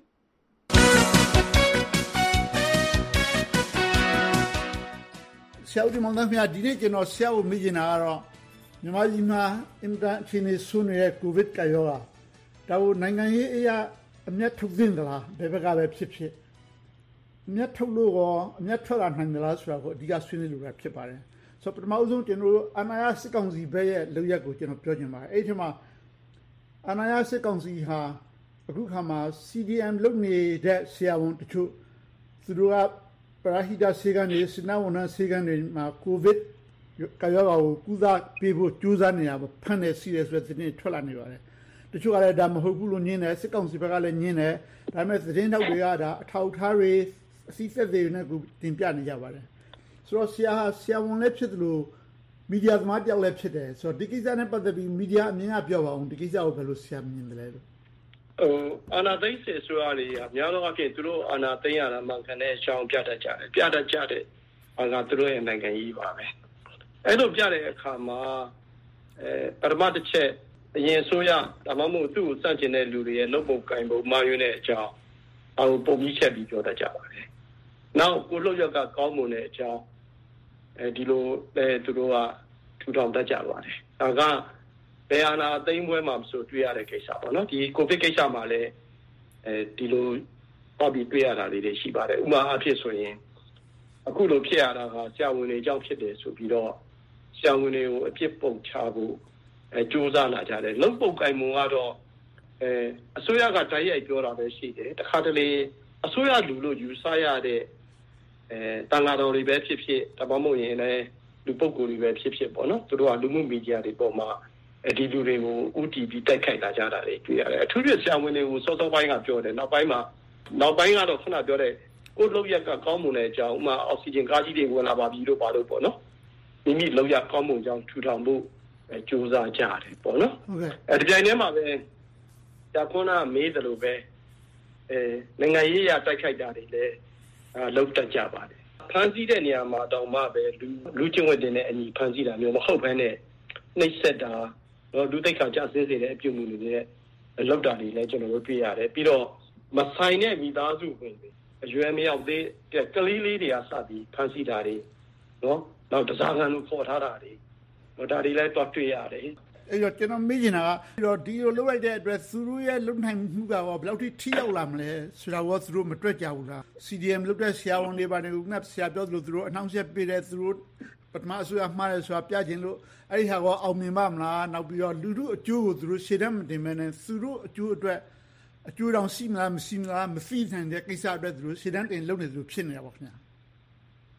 ဆရာဦးတင်မောင်တန်းခင်ဗျာဒီနေ့ကျွန်တော်ဆရာကိုမေးချင်တာကတော့မြန်မာပြည်မှာအင်တာအခြေအနေဆိုးနေတဲ့ကိုဗစ်ကရောဂါဒါကိုနိုင်ငံရေးအရာအမျက်ထုတ်သင့်သလားဘယ်ဘက်ကပဲဖြစ်ဖြစ်အမျက်ထုတ်လို့ရောအမျက်ထွက်လာနိုင်သလားဆိုတာကိုအဓိကဆွေးနွေးလို့ရဖြစ်ပါတယ်ဆိုတော့ပထမဆုံးကျွန်တော်အာဏာရစစ်ကောင်စီဘက်ရဲ့လုပ်ရက်ကိုကျွန်တော်ပြောချင်ပါတယ်အဲ့ဒီမှာအာဏာရစစ်ကောင်စီဟာအခုခါမှာ C D M လုပ်နေတဲ့ဆရာဝန်တချို့သူတို့ကပရာဟိတဆေးကနေစနဝန်ထမ်းဆေးကနေမှာကိုဗစ်ကရောဂါကိုကုသပေးဖို့ကြိုးစားနေတာပဲဖန်နေစီရဲဆိုတဲ့သတင်းထွက်လာနေပါတယ်တချို့ကလည်းဒါမဟုတ်ဘူးလို့ညင်းတယ်စစ်ကောင်စီဘက်ကလည်းညင်းတယ်ဒါပေမဲ့သတင်းတောက်တွေကဒါအထောက်အထားတွေအစီအဆက်တွေနဲ့ကိုတင်ပြနေကြပါတယ်ဆိုတော့ဆရာဆရာဝန်လည်းဖြစ်တယ်လို့မီဒီယာသမားတယောက်လည်းဖြစ်တယ်ဆိုတော့ဒီကိစ္စနဲ့ပတ်သက်ပြီးမီဒီယာအမြင်ကပြောပါအောင်ဒီကိစ္စကိုဘယ်လိုဆရာမြင်တယ်လဲလို့ဟိုအာနာသိစေဆိုရလေအများသောအားဖြင့်သူတို့အာနာသိရတာမှန်ကန်တဲ့အကြောင်းပြတတ်ကြတယ်ပြတတ်ကြတဲ့အာကသူတို့ရဲ့နိုင်ငံကြီးပါပဲအဲ့လိုပြတဲ့အခါမှာအဲပထမတစ်ချက်အရင်ဆိုရဒါမှမဟုတ်သူ့ကိုစန့်ကျင်တဲ့လူတွေရဲ့လုပ်ပုံကိုင်ပုံမှားယွင်းတဲ့အကြောင်းအဟိုပုံပြီးချက်ပြီးပြောတတ်ကြပါတယ်။နောက်ကိုလှုပ်ရကကောင်းမွန်တဲ့အကြောင်းအဲဒီလိုပဲသူတို့ကထူထောင်တတ်ကြပါတယ်။ဒါကဘယ်အာဏာသိမ်းပွဲမှာမဆိုတွေ့ရတဲ့ကိစ္စပေါ့နော်။ဒီကိုဗစ်ကိစ္စမှာလည်းအဲဒီလိုပေါ့ပြီးတွေ့ရတာလေးတွေရှိပါတယ်။ဥပမာအဖြစ်ဆိုရင်အခုလိုဖြစ်ရတာကဆရာဝန်တွေအကြောင်းဖြစ်တယ်ဆိုပြီးတော့ဆရာဝန်တွေကိုအပြစ်ပုံချဖို့အဲကြိုးစားလာကြတယ်လုံပုတ်ကင်မုံကတော့အဲအစိုးရကတိုက်ရိုက်ပြောတာပဲရှိတယ်တခါတလေအစိုးရလူလို့ယူဆရတဲ့အဲတန်ဃာတော်တွေပဲဖြစ်ဖြစ်တပမို့ရင်လည်းလူပုဂ္ဂိုလ်တွေပဲဖြစ်ဖြစ်ပေါ့နော်သူတို့ကလူမှုမီဒီယာတွေပေါ်မှာအဲဒီလူတွေကိုဥတီပြီးတိုက်ခိုက်လာကြတာတွေတွေ့ရတယ်အထူးဖြင့်ဆရာဝန်တွေကိုစောစောပိုင်းကပြောတယ်နောက်ပိုင်းမှာနောက်ပိုင်းကတော့ခုနပြောတဲ့ကိုလှုပ်ရက်ကကောင်းမွန်တဲ့အကြောင်းဥမာအောက်ဆီဂျင်ကားကြီးတွေဝင်လာပါပြီလို့ပါလို့ပေါ့နော်မိမိလှုပ်ရကောင်းမွန်ကြောင်းထူထောင်ဖို့ကြိုးစားကြတယ်ပေါ့နော်ဟုတ်ကဲ့အဲဒီကြိုင်ထဲမှာပဲဒါခုနမေးတယ်လို့ပဲအဲနိုင်ငံရေးရတိုက်ခိုက်တာတွေလည်းလှုပ်တတ်ကြပါတယ်ဖန်ဆီးတဲ့နေရာမှာတောင်မှပဲလူလူချင်းဝတ်တင်တဲ့အညီဖန်ဆီးတာမျိုးမဟုတ်ဘဲနဲ့နှိပ်စက်တာလူသိက္ခာကျဆင်းစေတဲ့အပြုအမူတွေနဲ့လှုပ်တာတွေလည်းကျွန်တော်တို့တွေ့ရတယ်ပြီးတော့မဆိုင်တဲ့မိသားစုဝင်တွေအရွယ်မရောက်သေးတဲ့ကလေးလေးတွေကစပြီးဖန်ဆီးတာတွေနော်နောက်တစားခံလို့ခေါ်ထားတာတွေတော့ဒါတွေလည်းတွားတွေ့ရတယ်အဲ့တော့ကျွန်တော်မေးချင်တာကပြီးတော့ဒီလိုလုပ်လိုက်တဲ့အတွက်သူတို့ရဲ့လုံနိုင်မှုကရောဘယ်လောက်ထိထိရောက်လာမလဲဆိုတာရောသူတို့မတွေ့ကြဘူးလား C D M လုပ်တဲ့ဆရာဝန်တွေပါတယ်ခုနကဆရာပြောသလိုသူတို့အနှောင့်အယှက်ပေးတယ်သူတို့ပထမအစိုးရမှားတယ်ဆိုတာပြချင်လို့အဲ့ဒီဟာကောအောင်မြင်ပါမလားနောက်ပြီးတော့လူတို့အကျိုးကိုသူတို့ရှေ့တန်းမတင်မဲနဲ့သူတို့အကျိုးအတွက်အကျိုးတောင်ရှိမလားမရှိမလားမသိနိုင်တဲ့ကိစ္စအတွက်သူတို့ရှေ့တန်းတင်လုပ်နေသူဖြစ်နေတာပေါ့ခင်ဗျာ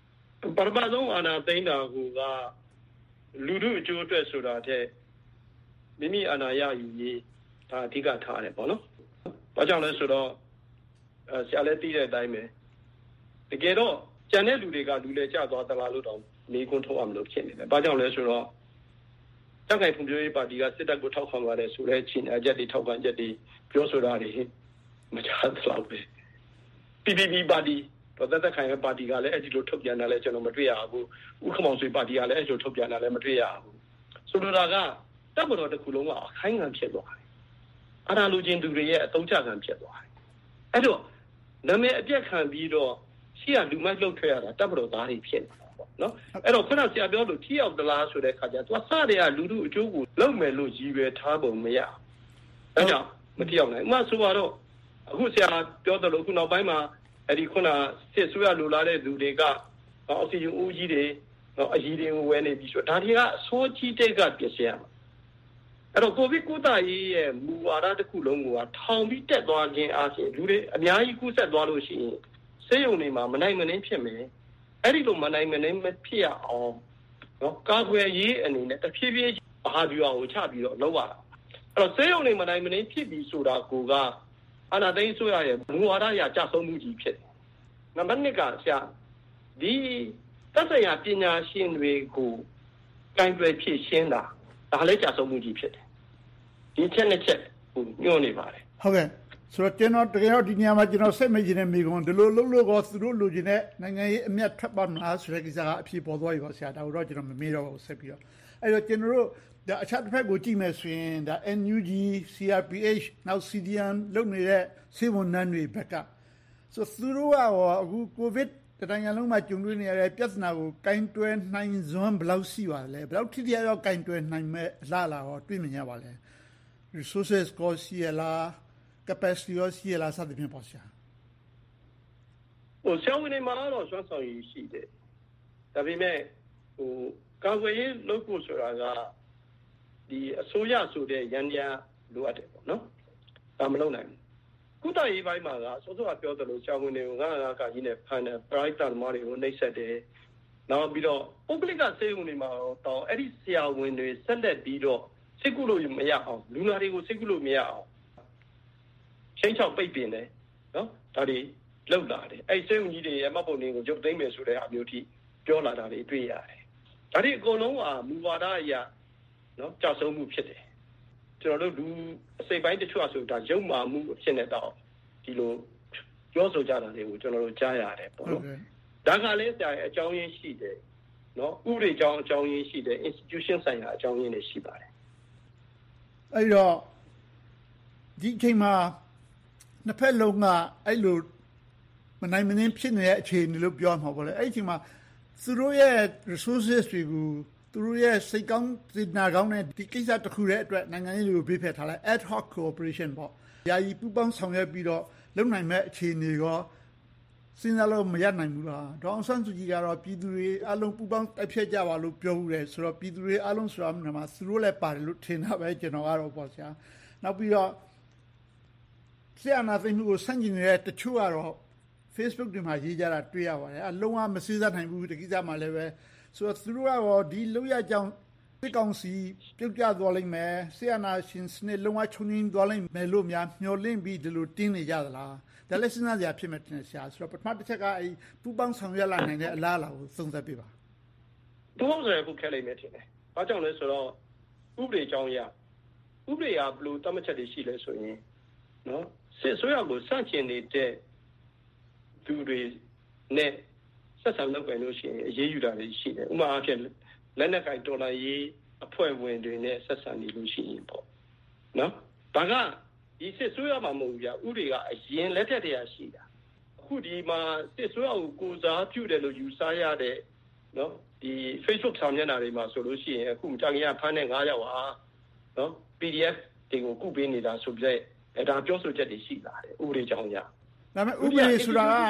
ပထမဆုံးအာဏာသိမ်းတာကလူထုအကျိုးအတွက်ဆိုတာတဲ့မိမိအာဏာရယူရေးဒါအဓိကထားတယ်ပေါ့နော်။ဘာကြောင့်လဲဆိုတော့ဆရာလည်းသိတဲ့အတိုင်းပဲတကယ်တော့ကျန်တဲ့လူတွေကလူလေကျသွားသလားလို့တောင်နေကွန်းထုတ်အောင်လို့ဖြစ်နေတယ်။ဘာကြောင့်လဲဆိုတော့တောက်ကိုင်ဖွံ့ဖြိုးရေးပါတီကစစ်တပ်ကိုထောက်ခံပါတယ်ဆိုတဲ့ချင်းအကြက်တွေထောက်ခံချက်တွေပြောဆိုတာတွေမချသလောက်ပဲ။ ပီ ပီ ပီ ပါတီတော့သက်သက်ခိုင်ရဲ့ပါတီကလည်းအဲ့ဒီလိုထုတ်ပြန်တာလည်းကျွန်တော်မတွေ့ရဘူး။ဥက္ကမောင်ဆွေပါတီကလည်းအဲ့လိုထုတ်ပြန်တာလည်းမတွေ့ရဘူး။ဆိုလိုတာကတပ်မတော်တစ်ခုလုံးကအခိုင်အမာဖြစ်သွားတယ်။အာဏာလိုချင်သူတွေရဲ့အသုံးချခံဖြစ်သွားတယ်။အဲ့တော့နာမည်အပြတ်ခံပြီးတော့ရှိရလူမိုက်လောက်ထွက်ရတာတပ်မတော်သားတွေဖြစ်နေတာပေါ့နော်။အဲ့တော့ခုနဆရာပြောလို့ထိရောက်သလားဆိုတဲ့ခါကျတော့သူကစတဲ့ကလူလူအကျိုးကိုလုံးမယ်လို့ရည်ရွယ်ထားပုံမရဘူး။အဲ့ကြောင့်မထိရောက်နိုင်။ဥပမာဆိုတော့အခုဆရာပြောတယ်လို့ခုနောက်ပိုင်းမှာအဲ့ဒီခုနစစ်ဆွေးရလိုလာတဲ့သူတွေကအောက်ဆီဂျင်ဦးကြီးတွေအကြီးတွေကိုဝယ်နေပြီးဆိုဒါတွေကအစိုးကြီးတဲ့ကပြည့်စရမှာအဲ့တော့ကိုဗစ်ကုသရေးရဲ့မူဝါဒတစ်ခုလုံးကထောင်ပြီးတက်သွားခြင်းအပြင်လူတွေအများကြီးကူးဆက်သွားလို့ရှိရင်ဆေးရုံတွေမှာမနိုင်မနှင်းဖြစ်မယ်အဲ့ဒီလိုမနိုင်မနှင်းမဖြစ်ရအောင်နော်ကာကွယ်ရေးအနေနဲ့တဖြည်းဖြည်းဘာဗျူဟာကိုချပြီးတော့လုပ်ရတာအဲ့တော့ဆေးရုံတွေမနိုင်မနှင်းဖြစ်ပြီးဆိုတာကိုကအာဏာသိမ်းဆိုရရဲ့မူဝါဒအရကြဆုံးမှုကြီးဖြစ်တယ်နံပါတ်နှစ်ကဆရာဒီသက်ဆိုင်ရာပညာရှင်တွေကိုကင်တွယ်ဖြည့်ရှင်းတာဒါလည်းကြဆုံးမှုကြီးဖြစ်တယ်ဒီချက်နဲ့ချက်ဟိုညှို့နေပါတယ်ဟုတ်ကဲ့ဆိုတော့ကျွန်တော်တကယ်တော့ဒီနေရာမှာကျွန်တော်စိတ်မကြည်တဲ့မိကွန်းဒီလိုလုပ်လို့ကောသူတို့လူချင်းတဲ့နိုင်ငံရေးအမျက်ထွက်ပါမလားဆိုတဲ့ကိစ္စကအဖြစ်ပေါ်သွားပြီပေါ့ဆရာဒါတော့ကျွန်တော်မမေးတော့ဘူးဆက်ပြီးတော့အဲ့တော့ကျွန်တော်တို့ဒါအခြားတစ်ဖက်ကိုကြည့်မယ်ဆိုရင်ဒါ N U G C R P H နောက် C D M လုပ်နေတဲ့စေဝန်နှန်းတွေဘက်ကဆိုသူတို့ကအခုကိုဗစ်တတိုင်းလုံးမှာကျုံတွေ့နေရတဲ့ပြဿနာကိုကင်တွယ်နိုင်စွမ်းဘယ်လောက်ရှိပါလဲဘယ်လောက်ထိထိရောက်ကင်တွယ်နိုင်မဲ့အလားအလာရောတွေ့မြင်ရပါလဲ resources ကိုရှိရလား capacity ကိုရှိရလားစသဖြင့်ပေါ့ဆရာဟိုဆောင်းနေမှာတော့ဆွမ်းဆောင်ရည်ရှိတယ်ဒါပေမဲ့ဟိုကာကွယ်ရေးလုပ်ဖို့ဆိုတာကဒီအစိုးရဆိုတဲ့ရန်ရလိုအပ်တယ်ပေါ့နော်ဒါမလုပ်နိုင်ဘူးကုသရေးပိုင်းမှာကစောစောကပြောသလိုကျောင်းဝင်တွေကိုငါးငါးကကြီးနဲ့ဖန်တယ် private သမားတွေကိုနှိပ်စက်တယ်နောက်ပြီးတော့ပုဂ္ဂလိကစေဝန်တွေမှာတော့အဲ့ဒီဆရာဝန်တွေဆက်လက်ပြီးတော့စိတ်ကူလို့မရအောင်လူနာတွေကိုစိတ်ကူလို့မရအောင်ချင်းချောက်ပိတ်ပင်တယ်နော်ဒါတွေလောက်လာတယ်အဲ့စေဝန်ကြီးတွေရဲ့မှတ်ပုံတွေကိုရုပ်သိမ်းမယ်ဆိုတဲ့အမျိုးထိပြောလာတာတွေတွေ့ရတယ်ဒါတွေအကုန်လုံးကမူဝါဒအရနော်ကြောက်ဆုံးမှုဖြစ်တယ်ကျွန်တော်တို့လူအစိပ်ပိုင်းတချို့ဆိုဒါရုပ်မာမှုဖြစ်နေတော့ဒီလိုပြောဆိုကြတာတွေကိုကျွန်တော်တို့ကြားရတယ်ပေါ့နော်ဒါကလည်းဆရာရဲ့အကြောင်းရင်းရှိတယ်နော်ဥပဒေကြောင်းအကြောင်းရင်းရှိတယ် institution ဆိုင်ရာအကြောင်းရင်းတွေရှိပါတယ်အဲ့တော့ဒီချိန်မှာနှစ်ဖက်လုံးကအဲ့လိုမနိုင်မနှင်းဖြစ်နေတဲ့အခြေအနေလို့ပြောမှာပေါ့လေအဲ့ဒီချိန်မှာသူတို့ရဲ့ resources တွေကိုသူတို့ရဲ့စိတ်ကောင်းစေတနာကောင်းတဲ့ဒီကိစ္စတစ်ခုရဲ့အတွက်နိုင်ငံရေးတွေကိုပြေးဖယ်ထားလိုက် ad hoc cooperation ပေါ့ယာယီပူးပေါင်းဆောင်ရွက်ပြီးတော့လုပ်နိုင်မဲ့အခြေအနေရောစဉ်းစားလို့မရနိုင်ဘူးလားဒေါအောင်ဆန်းစုကြည်ကတော့ပြည်သူတွေအလုံးပူးပေါင်းတိုက်ဖြတ်ကြပါလို့ပြောဘူးလေဆိုတော့ပြည်သူတွေအလုံးဆိုတာမှာသူတို့လည်းပါတယ်လို့ထင်တာပဲကျွန်တော်ကတော့ပေါ့ဆရာနောက်ပြီးတော့ဆရာနာသိမှုကိုစန့်ကျင်နေတဲ့တချို့ကတော့ Facebook တွေမှာရေးကြတာတွေ့ရပါတယ်အလုံးဝမစည်းစားနိုင်ဘူးဒီကိစ္စမှာလည်းပဲဆိုတော့သူတို့ကတော့ဒီလောက်ရကြောင်စစ်ကောင်စီပြုတ်ကျသွားလိမ့်မယ်ဆရာနာရှင်စနစ်လုံးဝချုံငင်းသွားလိမ့်မယ်လို့များမျှော်လင့်ပြီးဒီလိုတင်းနေကြသလားဒါလည်းစဉ်းစားကြရဖြစ်မယ်တင်ဆရာဆိုတော့ပထမတစ်ချက်ကအဲပူပေါင်းဆောင်ရွက်လာနိုင်တဲ့အလားအလာကိုသုံးသပ်ပေးပါသူ့ဆိုရခုခဲလိုက်မယ်ထင်တယ်ဘာကြောင့်လဲဆိုတော့ဥပဒေကြောင်းရဥပဒေကဘလို့တတ်မှတ်ချက်တွေရှိလဲဆိုရင်နော်စစ်ဆိုရကိုစန့်ကျင်နေတဲ့သူတွေနဲ့ဆက်ဆံလုပ်ကြလို့ရှိရင်အရေးယူတာတွေရှိတယ်ဥပမာအဖြစ်လက်နက်ကိုင်တော်လှန်ရေးအဖွဲ့ဝင်တွေနဲ့ဆက်ဆံနေလို့ရှိရင်ပေါ့နော်ဒါကဒီစစ်ဆိုရမှာမဟုတ်ဘူးဗျဥတွေကအရင်လက်ထက်တည်းရရှိတာအခုဒီမှာစစ်ဆိုရကိုကိုစားပြုတယ်လို့ယူဆရတဲ့နော်ဒီ Facebook စာမျက်နှာတွေမှာဆိုလို့ရှိရင်အခုတာငရဖမ်းတဲ့ငါးယောက်ဟာနော် P D F တွေကိုကုပေးနေတာဆိုပြဲအဲဒါပြောဆိုချက်တွေရှိလာတယ်ဥပဒေကြောင်းရဒါပေမဲ့ဥပဒေဆိုတာကသူ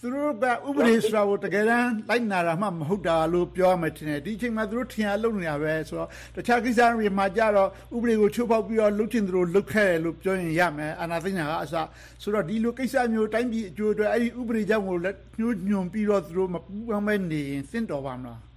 သူတို့ကဥပဒေဆိုတာကိုတကယ်တမ်းလိုက်နာတာမှမဟုတ်တာလို့ပြောရမယ်ထင်တယ်ဒီအချိန်မှာသူတို့ထင်ရလုပ်နေတာပဲဆိုတော့တခြားကိစ္စတွေမှာကြတော့ဥပဒေကိုချိုးဖောက်ပြီးတော့လုပ်ချင်သူတို့လုပ်ခဲ့တယ်လို့ပြောရင်ရမယ်အာဏာသိမ်းတာကအစဆိုတော့ဒီလိုကိစ္စမျိုးတိုင်းပြည်အကျိုးအတွက်အဲ့ဒီဥပဒေကြောင့်ကိုလက်ညှိုးညွန်ပြီးတော့သူတို့မပူးပေါင်းမဲနေရင်သင့်တော်ပါမလား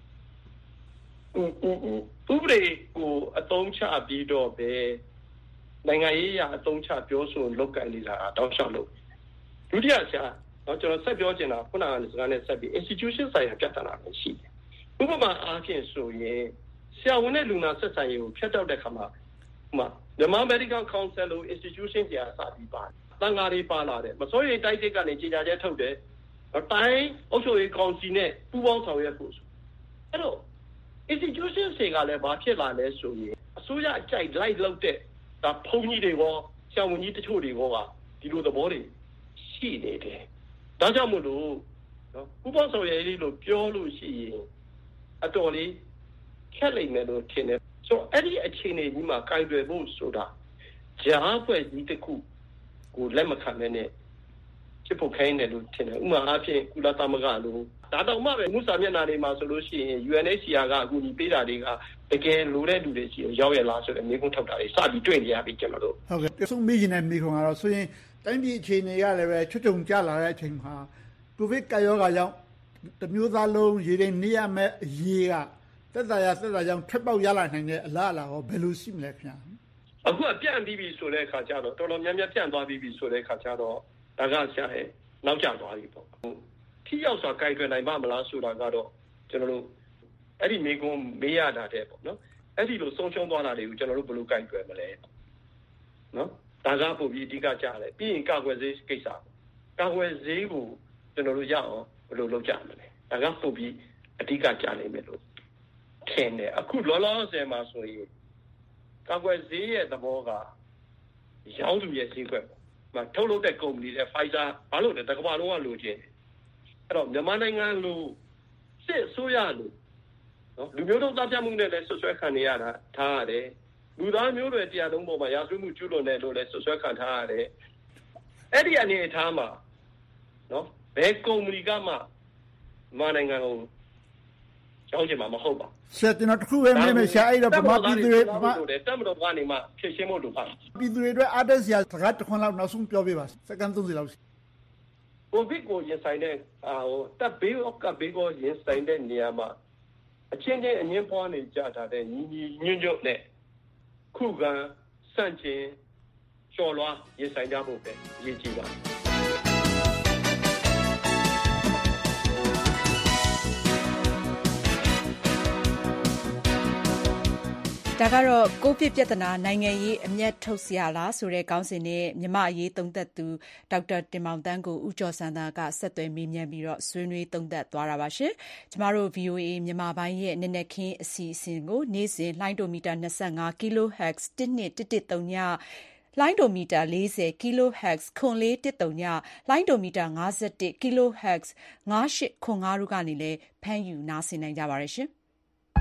ဥပဒေကိုအသုံးချပြီးတော့ပဲနိုင်ငံရေးအရအသုံးချပြောဆိုလုပ်ကိုင်နေတာတောက်လျှောက်လို့ဒုတိယဆရာတော့ကျွန်တော်ဆက်ပြောချင်တာခုနကစကားနဲ့ဆက်ပြီး institution ဆိုင်ရာပြဿနာပဲရှိတယ်ဥပမာအားဖြင့်ဆိုရင်ဆရာဝန်နဲ့လူနာဆက်ဆံရေးကိုဖျက်တောက်တဲ့ခါမှာဥပမာမြန်မာ Medical Council လို့ institution ဆရာစပြီးပါတယ်တန်ဃာတွေပါလာတယ်မစိုးရိမ်တိုက်တိတ်ကနေကြေညာချက်ထုတ်တယ်တိုင်းအုပ်ချုပ်ရေးကောင်စီနဲ့ပူးပေါင်းဆောင်ရွက်ဖို့အဲ့တော့ institution တွေကလည်းဘာဖြစ်လာလဲဆိုရင်အစိုးရအကြိုက်လိုက်လောက်တဲ့ဒါဘုံကြီးတွေရောဆရာဝန်ကြီးတချို့တွေရောကဒီလိုသဘောတွေရှိနေတယ်ဒါကြောင့်မို့လို့နော်ပူပေါင်းဆောင်ရွက်ရေးလို့ပြောလို့ရှိရင်အတော်လေးခက်လိမ့်မယ်လို့ထင်တယ်ဆိုတော့အဲ့ဒီအခြေအနေကြီးမှာကိုင်တွယ်ဖို့ဆိုတာဂျားဖွဲ့ကြီးတစ်ခုကိုလက်မခံနဲ့ဖြစ်ဖို့ခိုင်းတယ်လို့ထင်တယ်ဥပမာအားဖြင့်ကုလသမဂ္ဂလို့ဒါတော့မှပဲမှုစာမျက်နှာတွေမှာဆိုလို့ရှိရင် ယူ အန် အိတ် စီ အာ ကအကူအညီပေးတာတွေကတကယ်လိုတဲ့လူတွေရှိရောက်ရလားဆိုတဲ့မျိုးကုန်းထုတ်တာတွေစပြီးတွေ့နေရပြီကျွန်တော်တို့ဟုတ်ကဲ့အဆုံးမေးနေတဲ့မိခွန်ကတော့ဆိုရင်တိုင်းပြည်အခြေအနေရလည်းပဲချွတ်ချုံကြလာတဲ့အချိန်မှာကိုဗစ်ကပ်ရောဂါကြောင့်တမျိုးသားလုံးရေရင်နေရမယ့်အရေးကသက်သာရသက်သာကြောင့်ထွက်ပေါက်ရလာနိုင်တဲ့အလားအလာရောဘယ်လိုရှိမလဲခင်ဗျာအခုကပြန့်ပြီးပြီဆိုတဲ့အခါကျတော့တော်တော်များများပြန့်သွားပြီးပြီဆိုတဲ့အခါကျတော့ဒါကဆရာရဲ့နောက်ကျသွားပြီပေါ့ထိရောက်စွာကိုင်တွယ်နိုင်ပါမလားဆိုတာကတော့ကျွန်တော်တို့အဲ့ဒီမိကုန်းမေးရတာတဲ့ပေါ့နော်အဲ့ဒီလိုဆုံးရှုံးသွားတာတွေကိုကျွန်တော်တို့ဘယ်လိုကိုင်တွယ်မလဲနော်ဒါကပုံပြီးအဓိကကြားတယ်ပြီးရင်ကာကွယ်ဆေးကိစ္စကာကွယ်ဆေးကိုကျွန်တော်တို့ရအောင်ဘယ်လိုလုပ်ကြမလဲဒါကပုံပြီးအဓိကကြားနေမယ်လို့ထင်တယ်အခုလောလောဆယ်မှာဆိုရင်ကာကွယ်ဆေးရဲ့သဘောကရောင်းသူရဲ့ဈေးကွက်မှာထုတ်လုပ်တဲ့ကုမ္ပဏီတွေ Pfizer ဘာလို့လဲတကမ္ဘာလုံးကလိုချင်အဲ့တော့မြန်မာနိုင်ငံလိုစစ်အစိုးရလိုနော်လူမျိုးတုံးသားပြမှုနဲ့လည်းဆွဆွဲခံနေရတာထားရတယ်လူသားမျိုးတွေတရားလုံးပေါ်မှာရာဇဝတ်မှုကျူးလွန်တယ်လို့လည်းဆွဆွဲခံထားရတယ်အဲ့ဒီအနေအထားမှာနော်ဘယ်ကုမ္ပဏီကမှမြန်မာနိုင်ငံကိုကြောင်းချင်မှာမဟုတ်ပါဆရာကျွန်တော်တခုပဲမေးမယ်ဆရာအဲ့တော့ဗမာပြည်သူတွေဗမာတက်မတော်ကနေမှဖြစ်ရှင်းဖို့လိုပါပြည်သူတွေအတွက်အားတက်စရာစကားတစ်ခွန်းလောက်နောက်ဆုံးပြောပြပါစက္ကန့်သုံးဆယ်လောက်ကိုဗစ်ကိုရင်ဆိုင်တဲ့ဟိုတပ်ဘေးကဘေးကိုရင်ဆိုင်တဲ့နေရာမှာအချင်းချင်းအငင်းပွားနေကြတာတဲ့ညီညီညွတ်ညွတ်နဲ့ခုခံစန့်ကျင်ကျော်လွှားရင်ဆိုင်ကြဖို့ပဲအရေးကြီးပါဒါကတော့ကိုဗစ်ပြဿနာနိုင်ငံရေးအမျက်ထုတ်စရာလားဆိုတဲ့ခေါင်းစဉ်နဲ့မြမအရေးသုံးသက်သူဒေါက်တာတင်မောင်တန်းကိုဦးကျော်စံသာကဆက်သွယ်မေးမြန်းပြီးတော့ဆွေးနွေးသုံးသက်သွားတာပါရှင်။ကျမတို့ ဗီအိုအေ မြန်မာပိုင်းရဲ့နက်နက်ခင်းအစီအစဉ်ကိုနေ့စဉ်လိုင်းဒိုမီတာ၂၅ kHz တစ်နှစ်တစ်တစ်သုံးညလိုင်းဒိုမီတာ၄၀ kHz ခွန်လေးတစ်သုံးညလိုင်းဒိုမီတာ၅၁ kHz ၅၈ခွန်၅တို့ကနေလည်းဖမ်းယူနားဆင်နိုင်ကြပါရရှင်။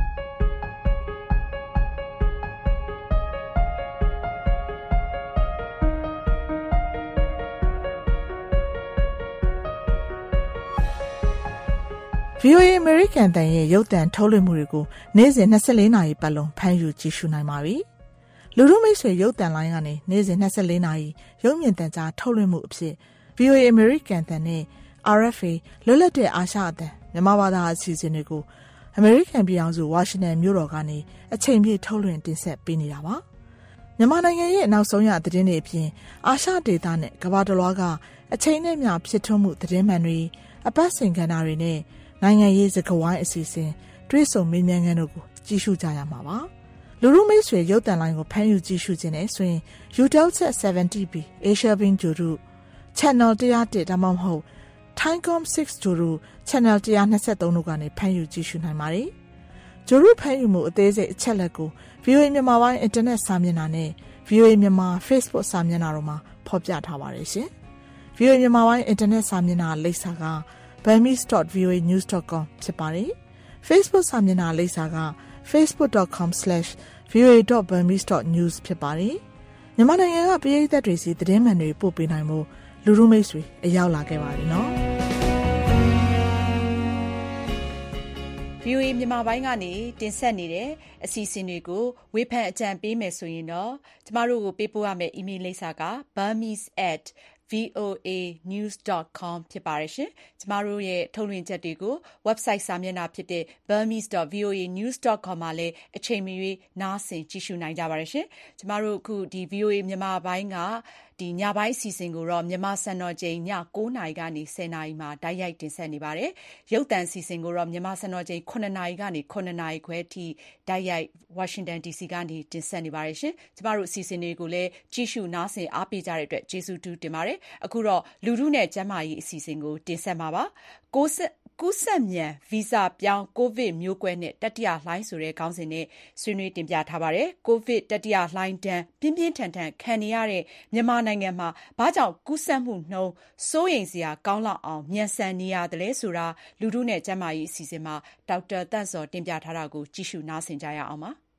ဗီအိုအေ American တန်ရဲ့ရုပ်သံထုတ်လွှင့်မှုတွေကိုနေ့စဉ်၂၄နာရီပတ်လုံးဖမ်းယူကြည့်ရှုနိုင်ပါပြီ။လူထုမိတ်ဆွေရုပ်သံလိုင်းကနေနေ့စဉ်၂၄နာရီရုပ်မြင်သံကြားထုတ်လွှင့်မှုအဖြစ် ဗီအိုအေ American တန်နဲ့ အာရ် အက်ဖ် အေ လွတ်လပ်တဲ့အာရှအသံမြန်မာဘာသာအစီအစဉ်တွေကို American ပြည်ထောင်စုဝါရှင်တန်မြို့တော်ကနေအချိန်ပြည့်ထုတ်လွှင့်တင်ဆက်ပေးနေတာပါ။မြန်မာနိုင်ငံရဲ့နောက်ဆုံးရသတင်းတွေအပြင်အာရှဒေသနဲ့ကမ္ဘာတစ်လွှားကအချိန်နဲ့မျှဖြစ်ထွန်းမှုသတင်းမှန်တွေအပတ်စဉ်ကဏ္ဍတွေနဲ့နိုင်ငံရေးစကားဝိုင်းအစီအစဉ်တွေးဆုံမေးမြန်းခန်းတို့ကိုကြည့်ရှုကြရမှာပါလူလူမိတ်ဆွေရုပ်သံလိုင်းကိုဖမ်းယူကြည့်ရှုခြင်းနဲ့ဆိုရင် Eutelsat 70 B Asia Bin Juru Channel one oh oneဒါမှမဟုတ် Thaicom six Juru Channel one twenty-threeတို့ကနေဖမ်းယူကြည့်ရှုနိုင်ပါတယ်ဂျိုရုဖမ်းယူမှုအသေးစိတ်အချက်လက်ကို ဗီအိုအေ မြန်မာပိုင်းအင်တာနက်စာမျက်နှာနဲ့ ဗီအိုအေ မြန်မာ Facebook စာမျက်နှာတို့မှာဖော်ပြထားပါတယ်ရှင် ဗီအိုအေ မြန်မာပိုင်းအင်တာနက်စာမျက်နှာလိပ်စာက burmese dot v o a news dot com ဖြစ်ပါတယ်။ Facebook စာမျက်နှာလိပ်စာက facebook dot com slash v o a dot burmese dot news ဖြစ်ပါတယ်။မြန်မာနိုင်ငံကပြည်သက်တွေစီသတင်းမှန်တွေပို့ပေးနိုင်မှုလူလူမိတ်ဆွေအရောက်လာခဲ့ပါပြီနော်။ဗီအိုအေ မြန်မာပိုင်းကနေတင်ဆက်နေတဲ့အစီအစဉ်တွေကိုဝေဖန်အကြံပေးမယ်ဆိုရင်တော့ကျမတို့ကိုပေးပို့ရမယ့် email လိပ်စာက burmese at voanews dot com ဖြစ်ပါတယ်ရှင်။ကျမတို့ရဲ့ထုတ်လွှင့်ချက်တွေကို website စာမျက်နှာဖြစ်တဲ့ burmese dot voanews dot com မှာလည်းအချိန်မရွေးနားဆင်ကြည့်ရှုနိုင်ကြပါတယ်ရှင်။ကျမတို့အခုဒီ ဗီအိုအေ မြန်မာပိုင်းကဒီညပိုင်းအစီအစဉ်ကိုတော့မြန်မာစံတော်ချိန်ည9နာရီကနေ10နာရီမှာတိုက်ရိုက်တင်ဆက်နေပါတယ်။ရုပ်သံအစီအစဉ်ကိုတော့မြန်မာစံတော်ချိန်9နာရီကနေ9နာရီခွဲထိတိုက်ရိုက် Washington ဒီ စီ ကနေတင်ဆက်နေပါတယ်ရှင်။ကျမတို့အစီအစဉ်တွေကိုလည်းကြည့်ရှုနားဆင်အားပေးကြတဲ့အတွက်ကျေးဇူးတူးတင်ပါတယ်။အခုတော့လူထုနဲ့ကျန်းမာရေးအစီအစဉ်ကိုတင်ဆက်မှာပါ။ကိုစကူးဆက်မြန်ဗီဇပြောင်းကိုဗစ်မျိုးကွဲနဲ့တတိယလှိုင်းဆိုတဲ့ခေါင်းစဉ်နဲ့ဆွေးနွေးတင်ပြထားပါတယ်။ကိုဗစ်တတိယလှိုင်းတန်းပြင်းပြင်းထန်ထန်ခံနေရတဲ့မြန်မာနိုင်ငံမှာဘာကြောင့်ကူးစက်မှုနှုန်းစိုးရိမ်စရာကောင်းလောက်အောင်မြန်ဆန်နေရတယ်လဲဆိုတာလူထုနဲ့ကျန်းမာရေးအစီအစဉ်မှာဒေါက်တာတန့်စောတင်ပြထားတာကိုကြည့်ရှုနားဆင်ကြရအောင်ပါ။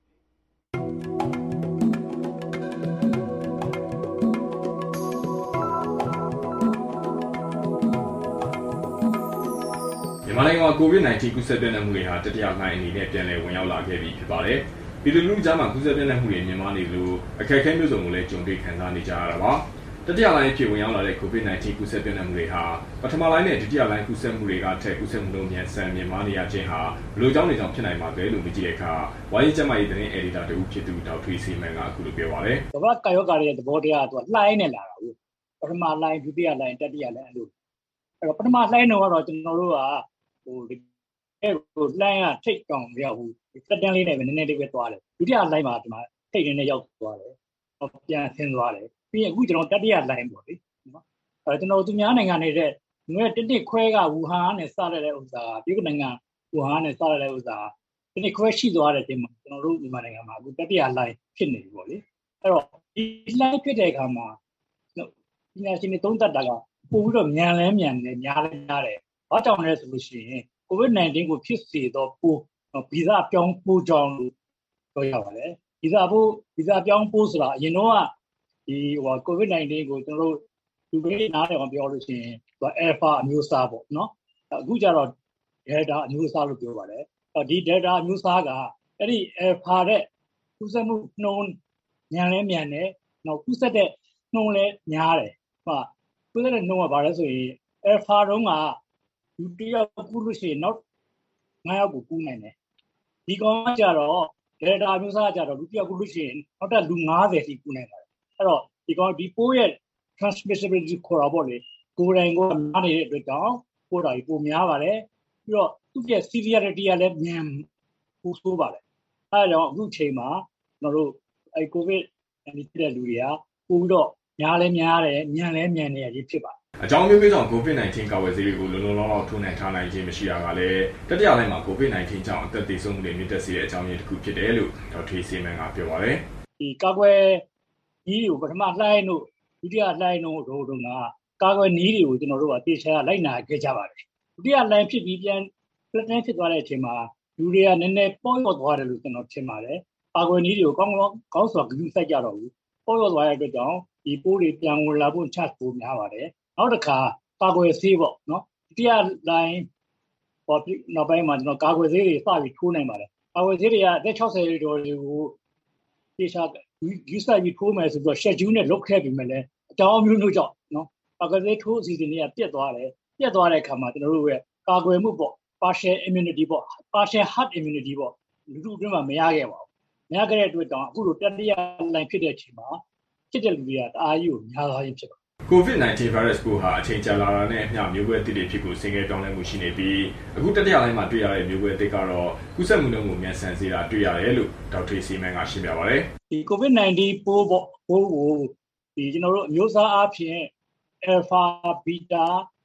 မြန်မာနိုင်ငံမှာ ကိုဗစ်-19 ကူးစက်ပြန့်နှံ့မှုတွေဟာတတိယလှိုင်းအနေနဲ့ပြန်လည်ဝင်ရောက်လာခဲ့ပြီဖြစ်ပါတယ်။ပြည်သူလူထုကြားမှာကူးစက်ပြန့်နှံ့မှုတွေမြင့်မားနေလို့အခက်အခဲမျိုးစုံကိုလည်းကြုံတွေ့ခံစားနေကြရတာပါ။တတိယလှိုင်းအဖြစ်ဝင်ရောက်လာတဲ့ ကိုဗစ်-19 ကူးစက်ပြန့်နှံ့မှုတွေဟာပထမလှိုင်းနဲ့ဒုတိယလှိုင်းကူးစက်မှုတွေကထက်ကူးစက်မှုနှုန်းမြန်ဆန်မြင့်မားနေရခြင်းဟာဘယ်လိုကြောင့်လဲကြောင့်ဖြစ်နိုင်မှာလဲလို့မြင်ကြည့်တဲ့အခါဝိုင်းကျန်းမာရေးသတင်းအယ်ဒီတာတဦးဖြစ်သူဒေါက်ထွေးစီမန်ကအခုလိုပြောပါတယ်။ကမ္ဘာကာယောဂါရဲ့သဘောတရားကသူကလှိုင်းနဲ့လာတာဘူး။ပထမလှိုင်းဒုတိယလှိုင်းတတိယလှိုင်းအဲ့လိုအဲ့တော့ပထမလှိုင်းတော့ကျွန်တော်တို့ကဟိုအဲ့ကိုလှိုင်းကထိတ်ကောင်ရောက်ဘူးစက်တန်းလေးနဲ့ပဲနည်းနည်းလေးပဲသွားတယ်ဒုတိယလှိုင်းမှာဒီမှာထိတ်နေနဲ့ရောက်သွားတယ်ပြန်ဆင်းသွားတယ်ပြီးရင်အခုကျွန်တော်တတိယလှိုင်းပေါ့လေနော်အဲကျွန်တော်သူများနိုင်ငံနေတဲ့ငွေတစ်နှစ်ခွဲကဝူဟန်နဲ့စရတဲ့ဥစ္စာပြည်ကနိုင်ငံဝူဟန်နဲ့စရတဲ့ဥစ္စာတစ်နှစ်ခွဲရှိသွားတဲ့တင်မှာကျွန်တော်တို့မြန်မာနိုင်ငံမှာအခုတတိယလှိုင်းဖြစ်နေပြီပေါ့လေအဲ့တော့ဒီလှိုင်းဖြစ်တဲ့အခါမှာပညာရှင်တွေသုံးသပ်တာကပို့ပြီးတော့မြန်လဲမြန်လဲများလဲများတယ်ဘာကြောင့်လဲဆိုလို့ရှိရင်ကိုဗစ်-19 ကိုဖြစ်စေတော့ပိုးဗီဇပြောင်းပိုးကြောင့်လို့ပြောရပါတယ်ဗီဇပိုးဗီဇပြောင်းပိုးဆိုတာအရင်တော့ဒီဟိုကိုဗစ်-19 ကိုကျွန်တော်တို့လူတွေနားတယ်အောင်ပြောလို့ရှိရင်သူက alpha အမျိုးအစားပေါ့နော်အခုကျတော့ delta အမျိုးအစားလို့ပြောပါတယ်ဒီ delta အမျိုးအစားကအဲ့ဒီ alpha တဲ့ကူးစက်မှုနှုန်းမြန်လဲမြန်တယ်နောက်ကူးစက်တဲ့နှုန်းလဲများတယ်ဟုတ်ကူးစက်တဲ့နှုန်းကဘာလဲဆိုရင် alpha တုန်းကလူတယောက်ကူးလို့ရှိရင်နောက်ငါးယောက်ကိုကူးနိုင်တယ်ဒီကောင်ကကြတော့ delta မျိုးစားကြတော့လူတယောက်ကူးလို့ရှိရင်နောက်ထပ်လူ၅၀ထိကူးနိုင်ပါတယ်အဲ့တော့ဒီကောင်ဒီပိုးရဲ့ transmissibility ခေါ်တာပေါ့လေကိုယ်တိုင်ကများနေတဲ့အတွက်ကြောင့်ပိုးတာကြီးပိုများပါတယ်ပြီးတော့သူ့ရဲ့ severity ကလည်းမြန်ပိုဆိုးပါတယ်အဲဒါကြောင့်အခုချိန်မှာကျွန်တော်တို့အဲ covid 19တဲ့လူတွေကပို့ပြီးတော့များလဲများတယ်မြန်လဲမြန်နေရကြီးဖြစ်ပါတယ်အကြောင်းမျိုးမျိုးကြောင့် ကိုဗစ်-19 ကာကွယ်ဆေးတွေကိုလုံလုံလောက်လောက်ထိုးနှံထားနိုင်ခြင်းမရှိတာကလည်းတတိယလှိုင်းမှာ ကိုဗစ်-19 ကြောင့်အသက်သေဆုံးမှုတွေမြင့်တက်စေတဲ့အကြောင်းရင်းတစ်ခုဖြစ်တယ်လို့ဒေါက်ထွေးစီမန်ကပြောပါတယ်။ဒီကာကွယ်နည်းတွေကိုပထမလှိုင်းတို့ဒုတိယလှိုင်းတို့တို့တို့ကကာကွယ်နည်းတွေကိုကျွန်တော်တို့ကတေချာလိုက်နာခဲ့ကြပါတယ်။ဒုတိယလှိုင်းဖြစ်ပြီးပြန်ပြန်ဖြစ်သွားတဲ့အချိန်မှာလူတွေကနည်းနည်းပေါ့ရော့သွားတယ်လို့ကျွန်တော်ထင်ပါတယ်။ကာကွယ်နည်းတွေကိုကောင်းကောင်းကောင်းစွာဂရုစိုက်ကြတော့ဘူး။ပေါ့ရော့သွားတဲ့အတွက်ကြောင့်ဒီပိုးတွေပြန်ဝင်လာဖို့ chance ပိုများပါတယ်။နောက်တစ်ခါကာကွယ်ဆေးပေါ့နော်တတိယလိုင်းဟောနောက်ပိုင်းမှာကျွန်တော်ကာကွယ်ဆေးတွေစပြီးထိုးနိုင်ပါတယ်ကာကွယ်ဆေးတွေကအသက်၆၀ကျော်တွေကိုတေချာယူဆိုင်ပြီးထိုးမယ်ဆိုတော့ schedule နဲ့လုပ်ခဲ့ပြီမဲ့လည်းအကြောင်းမျိုးမျိုးကြောင့်နော်ကာကွယ်ဆေးထိုးအစီအစဉ်တွေကပြတ်သွားတယ်ပြတ်သွားတဲ့အခါမှာကျွန်တော်တို့ရဲ့ကာကွယ်မှုပေါ့ partial immunity ပေါ့ partial herd immunity ပေါ့လူထုအတွင်းမှာမရခဲ့ပါဘူးမရခဲ့တဲ့အတွက်တောင်အခုလိုတတိယလိုင်းဖြစ်တဲ့အချိန်မှာဖြစ်တဲ့လူတွေကတအားကြီးကိုများသွားခြင်းဖြစ်ပါကိုဗစ်-19 virus ပိုးဟာအချိန်ကြာလာတာနဲ့အမျှမျိုးကွဲသစ်တွေဖြစ်ကိုဆင်ကဲပြောင်းလဲမှုရှိနေပြီးအခုတတိယလိုင်းမှာတွေ့ရတဲ့မျိုးကွဲသစ်ကတော့ကူးစက်မှုနှုန်းကိုမြန်ဆန်စေတာတွေ့ရတယ်လို့ဒေါက်ထွေးစီမန်ကရှင်းပြပါတယ်။ဒီကိုဗစ်-19 ပိုးပေါ့ပိုးကိုဒီကျွန်တော်တို့အမျိုးအစားအဖြစ် alpha beta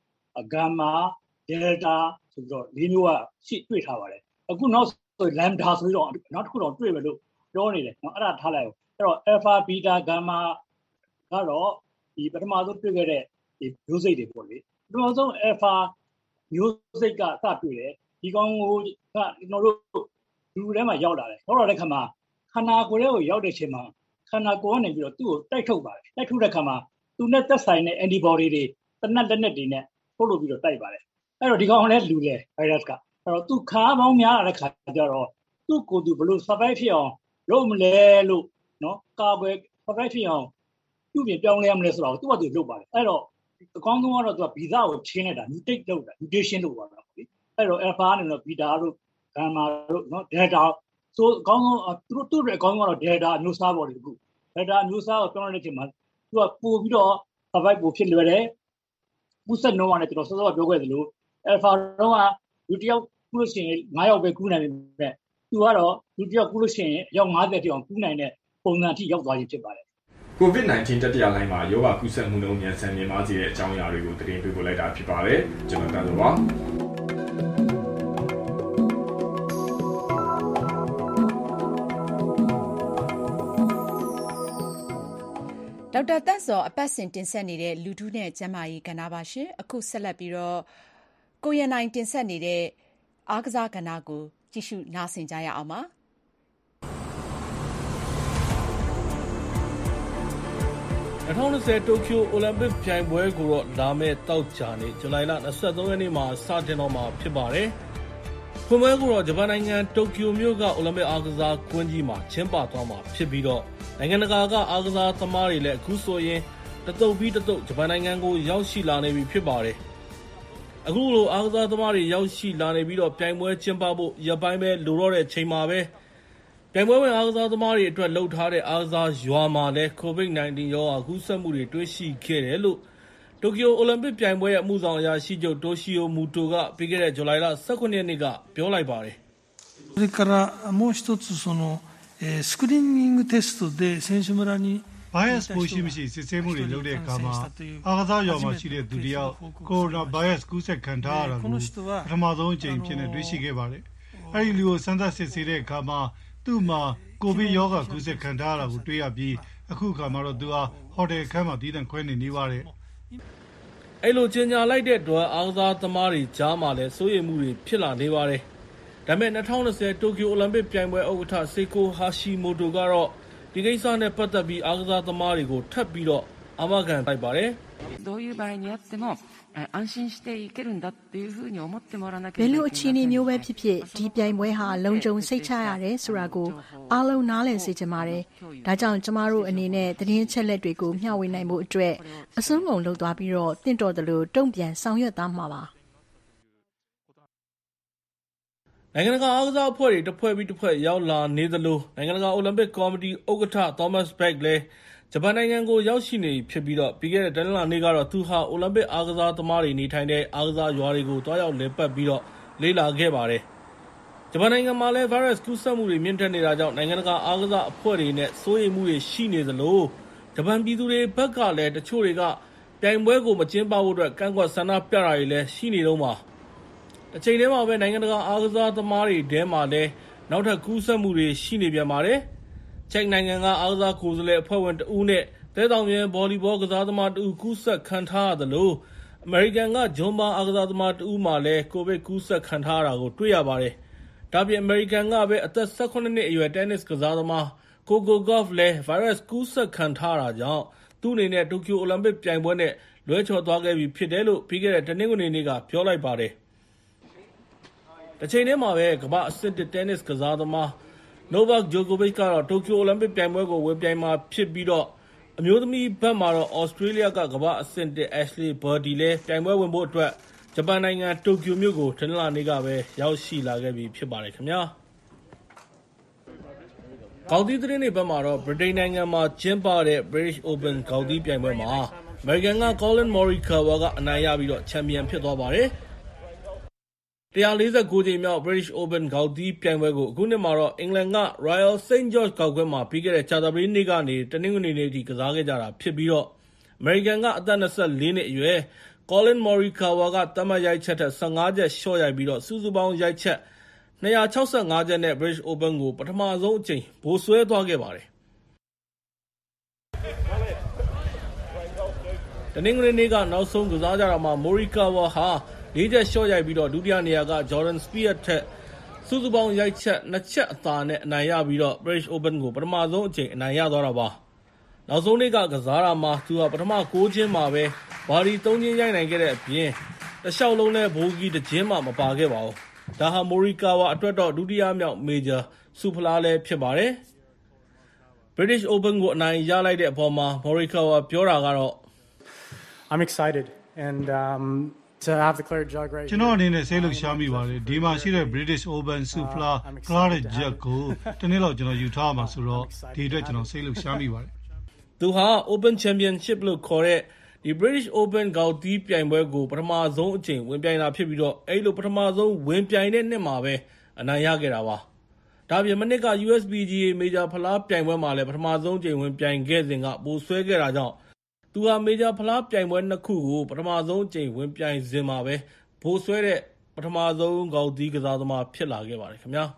gamma delta ဆိုတော့ဒီမျိုးကရှိတွေ့ထားပါတယ်။အခုနောက်ဆို lambda ဆိုတော့နောက်တစ်ခုတော့တွေ့မယ်လို့ပြောနေတယ်နော်အဲ့ဒါထားလိုက်အောင်အဲ့တော့ alpha beta gamma ကတော့ဒီပထမဆုံးတွေ့ခဲ့တဲ့ဒီမျိုးစိတ်တွေပေါ့လေပထမဆုံး alpha မျိုးစိတ်ကစတွေ့တယ်ဒီကောင်ကိုကကျွန်တော်တို့လူထဲမှာရောက်လာတယ်ရောက်လာတဲ့ခါမှာခန္ဓာကိုယ်ထဲကိုရောက်တဲ့ချိန်မှာခန္ဓာကိုယ်ကနေပြီးတော့သူ့ကိုတိုက်ထုတ်ပါတယ်တိုက်ထုတ်တဲ့ခါမှာသူနဲ့သက်ဆိုင်တဲ့ antibody တွေတနက်လက်နက်တွေနဲ့ထုတ်လို့ပြီးတော့တိုက်ပါတယ်အဲ့တော့ဒီကောင်လည်းလူလေ virus ကအဲ့တော့သူခါပေါင်းများတဲ့ခါကျတော့သူ့ကိုယ်သူဘလို့ survive ဖြစ်အောင်လုပ်မလဲလို့နော်ကာကွယ် survive ဖြစ်အောင်သူ့ပြင်ပြောင်းလဲရမလဲဆိုတော့သူ့ဘာသူလုပ်ပါတယ်အဲ့တော့အကောင်းဆုံးကတော့သူကဗီဇကိုချင်းလိုက်တာ mutate လုပ်တာ mutation လုပ်ပါတော့လေအဲ့တော့ alpha ကနေတော့ beta တို့ gamma တို့နော် delta ဆိုအကောင်းဆုံးသူတို့သူ့ရဲ့အကောင်းဆုံးကတော့ delta အမျိုးအစားပေါ်တယ်အခု delta အမျိုးအစားကိုပြောင်းတဲ့အချိန်မှာသူကပို့ပြီးတော့ survive ပိုဖြစ်လွယ်တယ်ကူးစက်နှုန်းကလည်းကျွန်တော်စောစောပြောခဲ့သလို alpha တော့ကလူတစ်ယောက်ကူးလို့ရှိရင်၅ယောက်ပဲကူးနိုင်တယ်သူကတော့လူတစ်ယောက်ကူးလို့ရှိရင်အယောက်၅၀တိအောင်ကူးနိုင်တဲ့ပုံစံအထိရောက်သွားပြီဖြစ်ပါတယ်ကိုဗစ် nineteen တတိယလှိုင်းမှာရောဂါကူးစက်မှုနှုန်းမြန်ဆန်မြင့်မားစေတဲ့အကြောင်းအရာတွေကိုသတင်းပေးပို့လိုက်တာဖြစ်ပါတယ်ကျွန်တော်တန်းလို့ပါဒေါက်တာသက်စောအပတ်စဉ်တင်ဆက်နေတဲ့လူထုနဲ့ကျန်းမာရေးကဏ္ဍပါရှင်အခုဆက်လက်ပြီးတော့ကိုရန်နိုင်တင်ဆက်နေတဲ့အားကစားကဏ္ဍကိုကြည့်ရှုနားဆင်ကြရအောင်ပါ twenty twentyတိုကျိုအိုလံပစ်ပြိုင်ပွဲကိုတော့လာမယ့်တောက်ကြနေ့ဇူလိုင်လtwenty-threeရက်နေ့မှာစတင်တော့မှာဖြစ်ပါတယ်။ဖွင့်ပွဲကိုတော့ဂျပန်နိုင်ငံတိုကျိုမြို့ကအိုလံပစ်အားကစားကွင်းကြီးမှာကျင်းပသွားမှာဖြစ်ပြီးတော့နိုင်ငံတကာကအားကစားသမားတွေလည်းအခုဆိုရင်တသုတ်ပြီးတသုတ်ဂျပန်နိုင်ငံကိုရောက်ရှိလာနေပြီဖြစ်ပါတယ်။အခုလိုအားကစားသမားတွေရောက်ရှိလာနေပြီးတော့ပြိုင်ပွဲကျင်းပဖို့ရပ်ပိုင်းပဲလိုတော့တဲ့ချိန်မှာပဲပြိုင်ပွဲဝင်အားကစားသမားတွေအတွက်လှုပ်ထားတဲ့အားကစားရွာမှာလည်း ကိုဗစ်nineteen ရောဂါကူးစက်မှုတွေတွေ့ရှိခဲ့တယ်လို့တိုကျိုအိုလံပစ်ပြိုင်ပွဲရဲ့အမှုဆောင်အရာရှိချုပ်တိုရှီယိုမူတိုကပြီးခဲ့တဲ့ဇူလိုင်လtwenty-sevenရက်နေ့ကပြောလိုက်ပါတယ်それからもう一つその、えー、スクリーニングテストで選手村に bias ပိုရှိမရှိစစ်ဆေးမှုတွေလုပ်တဲ့အခါမှာအားကစားရွာမှာရှိတဲ့သူတယောက်ကိုရိုနာ bias ကူးစက်ခံထားရတာကိုပထမဆုံးအကြိမ်ဖြစ်နေတွေ့ရှိခဲ့ပါတယ်။အဲဒီလူကိုစမ်းသပ်စစ်ဆေးတဲ့အခါမှာသူ့မှာကိုဗစ်ရောဂါကူးစက်ခံထားရတာကိုတွေ့ရပြီးအခုအခါမှာတော့သူဟာဟိုတယ်ခန်းမှာတည်တံ့ခွဲနေနေပါတယ်။အဲ့လိုကျင်ညာလိုက်တဲ့အတွက်အားကစားသမားတွေကြားမှာလည်းစိုးရိမ်မှုတွေဖြစ်လာနေပါတယ်။ဒါပေမဲ့twenty twentyတိုကျိုအိုလံပစ်ပြိုင်ပွဲဥက္ကဋ္ဌစေကိုဟာရှီမိုတိုကတော့ဒီကိစ္စနဲ့ပတ်သက်ပြီးအားကစားသမားတွေကိုထပ်ပြီးတော့အာမခံလိုက်ပါတယ်どういう場合にあっても安心していけるんだっていうふうに思ってもらわなきゃဘယ်လိုအခြေအနေမျိုးပဲဖြစ်ဖြစ်ဒီပြိုင်ပွဲဟာလုံခြုံစိတ်ချရတယ်ဆိုတာကိုအားလုံးနားလည်စေချင်ပါတယ်။ဒါကြောင့်ကျမတို့အနေနဲ့သတင်းချက်လက်တွေကိုမျှဝေနိုင်မှုအတွက်အစွမ်းကုန်လုပ်သွားပြီးတော့တင့်တော်တယ်လို့တုံ့ပြန်ဆောင်ရွက်သားမှာပါ။နိုင်ငံတကာအားကစားအဖွဲ့တွေတစ်ဖွဲ့ပြီးတစ်ဖွဲ့ရောက်လာနေသလိုနိုင်ငံတကာအိုလံပစ်ကော်မတီဥက္ကဋ္ဌ Thomas Bach လည်းဂျပန်နိုင်ငံကိုရောက်ရှိနေဖြစ်ပြီးတော့ပြီးခဲ့တဲ့တနင်္လာနေ့ကတော့သူဟာအိုလံပစ်အားကစားသမားတွေနေထိုင်တဲ့အားကစားရွာတွေကိုတွားရောက်လည်ပတ်ပြီးတော့လေ့လာခဲ့ပါတယ်။ဂျပန်နိုင်ငံမှာလည်း virus ကူးစက်မှုတွေမြင့်တက်နေတာကြောင့်နိုင်ငံတကာအားကစားအဖွဲ့တွေနဲ့စိုးရိမ်မှုတွေရှိနေသလိုဂျပန်ပြည်သူတွေဘက်ကလည်းတချို့တွေကပြိုင်ပွဲကိုမကျင်းပဖို့အတွက်ကန့်ကွက်ဆန္ဒပြတာတွေလည်းရှိနေတော့မှာ။အချိန်တည်းမှာပဲနိုင်ငံတကာအားကစားသမားတွေထဲမှာလည်းနောက်ထပ်ကူးစက်မှုတွေရှိနေပြန်ပါတယ်။ချက်နိုင်ငံကအားကစားကိုယ်စားလှယ်အဖွဲ့ဝင်တဦးနဲ့သဲတောင်ပြန်ဗော်လီဘောကစားသမားတဦးကူးစက်ခံထားရသလိုအမေရိကန်ကဂျွန်ဘာအားကစားသမားတဦးမှလည်းကိုဗစ်ကူးစက်ခံထားရတာကိုတွေ့ရပါတယ်။ဒါပြင်အမေရိကန်ကပဲအသက်eighteenနှစ်အရွယ်တင်းနစ်ကစားသမားကိုကိုဂေါ့ဖ်လည်း virus ကူးစက်ခံထားတာကြောင့်သူ့အနေနဲ့တိုကျိုအိုလံပစ်ပြိုင်ပွဲနဲ့လွဲချော်သွားခဲ့ပြီဖြစ်တယ်လို့ပြီးခဲ့တဲ့တနင်္ဂနွေနေ့ကပြောလိုက်ပါတယ်။တစ်ချိန်တည်းမှာပဲကမ္ဘာအဆင့်တင်းနစ်ကစားသမားနိုဗက်ဂျိုကိုဗစ်ကတော့တိုကျိုအိုလံပစ်ပြိုင်ပွဲကိုဝင်ပြိုင်မှာဖြစ်ပြီးတော့အမျိုးသမီးဘက်မှာတော့ဩစတြေးလျကကမ္ဘာအဆင့်တစ် Ashley Barty လည်းပြိုင်ပွဲဝင်ဖို့အတွက်ဂျပန်နိုင်ငံတိုကျိုမြို့ကိုတနင်္လာနေ့ကပဲရောက်ရှိလာခဲ့ပြီဖြစ်ပါတယ်ခင်ဗျာ။ဂေါက်သီးသတင်းတွေဘက်မှာတော့ဗြိတိန်နိုင်ငံမှာကျင်းပတဲ့ British Open ဂေါက်သီးပြိုင်ပွဲမှာအမေရိကန်က Collin Morikawa ကအနိုင်ရပြီးတော့ချန်ပီယံဖြစ်သွားပါတယ်။one forty-nineကြိမ်မြောက် British Open ဂေါက်သီးပြိုင်ပွဲကိုအခုနှစ်မှာတော့အင်္ဂလန်က Royal Saint George ဂေါက်ကွင်းမှာပြီးခဲ့တဲ့ကြာသပတေးနေ့ကနေတနင်္ဂနွေနေ့ထိကစားခဲ့ကြတာဖြစ်ပြီးတော့အမေရိကန်ကအသက်twenty-fourနှစ်အရွယ် Collin Morikawa ကသတ်မှတ်ရိုက်ချက်ထက်fifteenချက်လျှော့ရိုက်ပြီးတော့စုစုပေါင်းရိုက်ချက်two sixty-fiveချက်နဲ့ British Open ကိုပထမဆုံးအကြိမ်ဗိုလ်စွဲသွားခဲ့ပါတယ်။တနင်္ဂနွေနေ့ကနောက်ဆုံးကစားကြတာမှာ Morikawa ဟာfourချက်လျှော့ရိုက်ပြီးတော့ဒုတိယနေရာက Jordan Spieth ထက်စုစုပေါင်းရိုက်ချက်twoချက်အသာနဲ့အနိုင်ရပြီးတော့ British Open ကိုပထမဆုံးအကြိမ်အနိုင်ရသွားတာပါ။နောက်ဆုံးနေ့ကကစားတာမှာသူကပထမnineချင်းမှာပဲဘာဒီthreeချင်းရိုက်နိုင်ခဲ့တဲ့အပြင်တစ်လျှောက်လုံးနဲ့ဘိုဂီတစ်ချင်းမှမပါခဲ့ပါဘူး။ဒါဟာမိုရီကာဝါအတွက်တော့ဒုတိယမြောက်မေဂျာဆုဖလားလည်းဖြစ်ပါတယ်။ British Open ကိုအနိုင်ရလိုက်တဲ့အပေါ်မှာမော်ရီကာဝါပြောတာကတော့ I'm excited and um to have the clear jug right ကျွန်တော်အနေနဲ့စိတ်လှုပ်ရှားမိပါတယ်ဒီမှာရှိတဲ့ British Open ဆုဖလားကလာတဲ့ jug ကိုတနေ့လောက်ကျွန်တော်ယူထားမှာဆိုတော့ဒီအတွက်ကျွန်တော်စိတ်လှုပ်ရှားမိပါတယ်သူဟာ Open Championship လို့ခေါ်တဲ့ဒီ British Open ဂေါက်သီးပြိုင်ပွဲကိုပထမဆုံးအကြိမ်ဝင်ပြိုင်တာဖြစ်ပြီးတော့အဲ့လိုပထမဆုံးဝင်ပြိုင်တဲ့နှစ်မှာပဲအနိုင်ရခဲ့တာပါဒါပြင်မနစ်က U S P G A မေဂျာဖလားပြိုင်ပွဲမှာလည်းပထမဆုံးအကြိမ်ဝင်ပြိုင်ခဲ့စဉ်ကပိုဆွဲခဲ့တာကြောင့်သူဟာမေဂျာဖလားပြိုင်ပွဲနှစ်ခုကိုပထမဆုံးအကြိမ်ဝင်ပြိုင်စဉ်မှာပဲပိုဆွဲတဲ့ပထမဆုံးဂေါက်သီးကစားသမားဖြစ်လာခဲ့ပါတယ်ခင်ဗျာ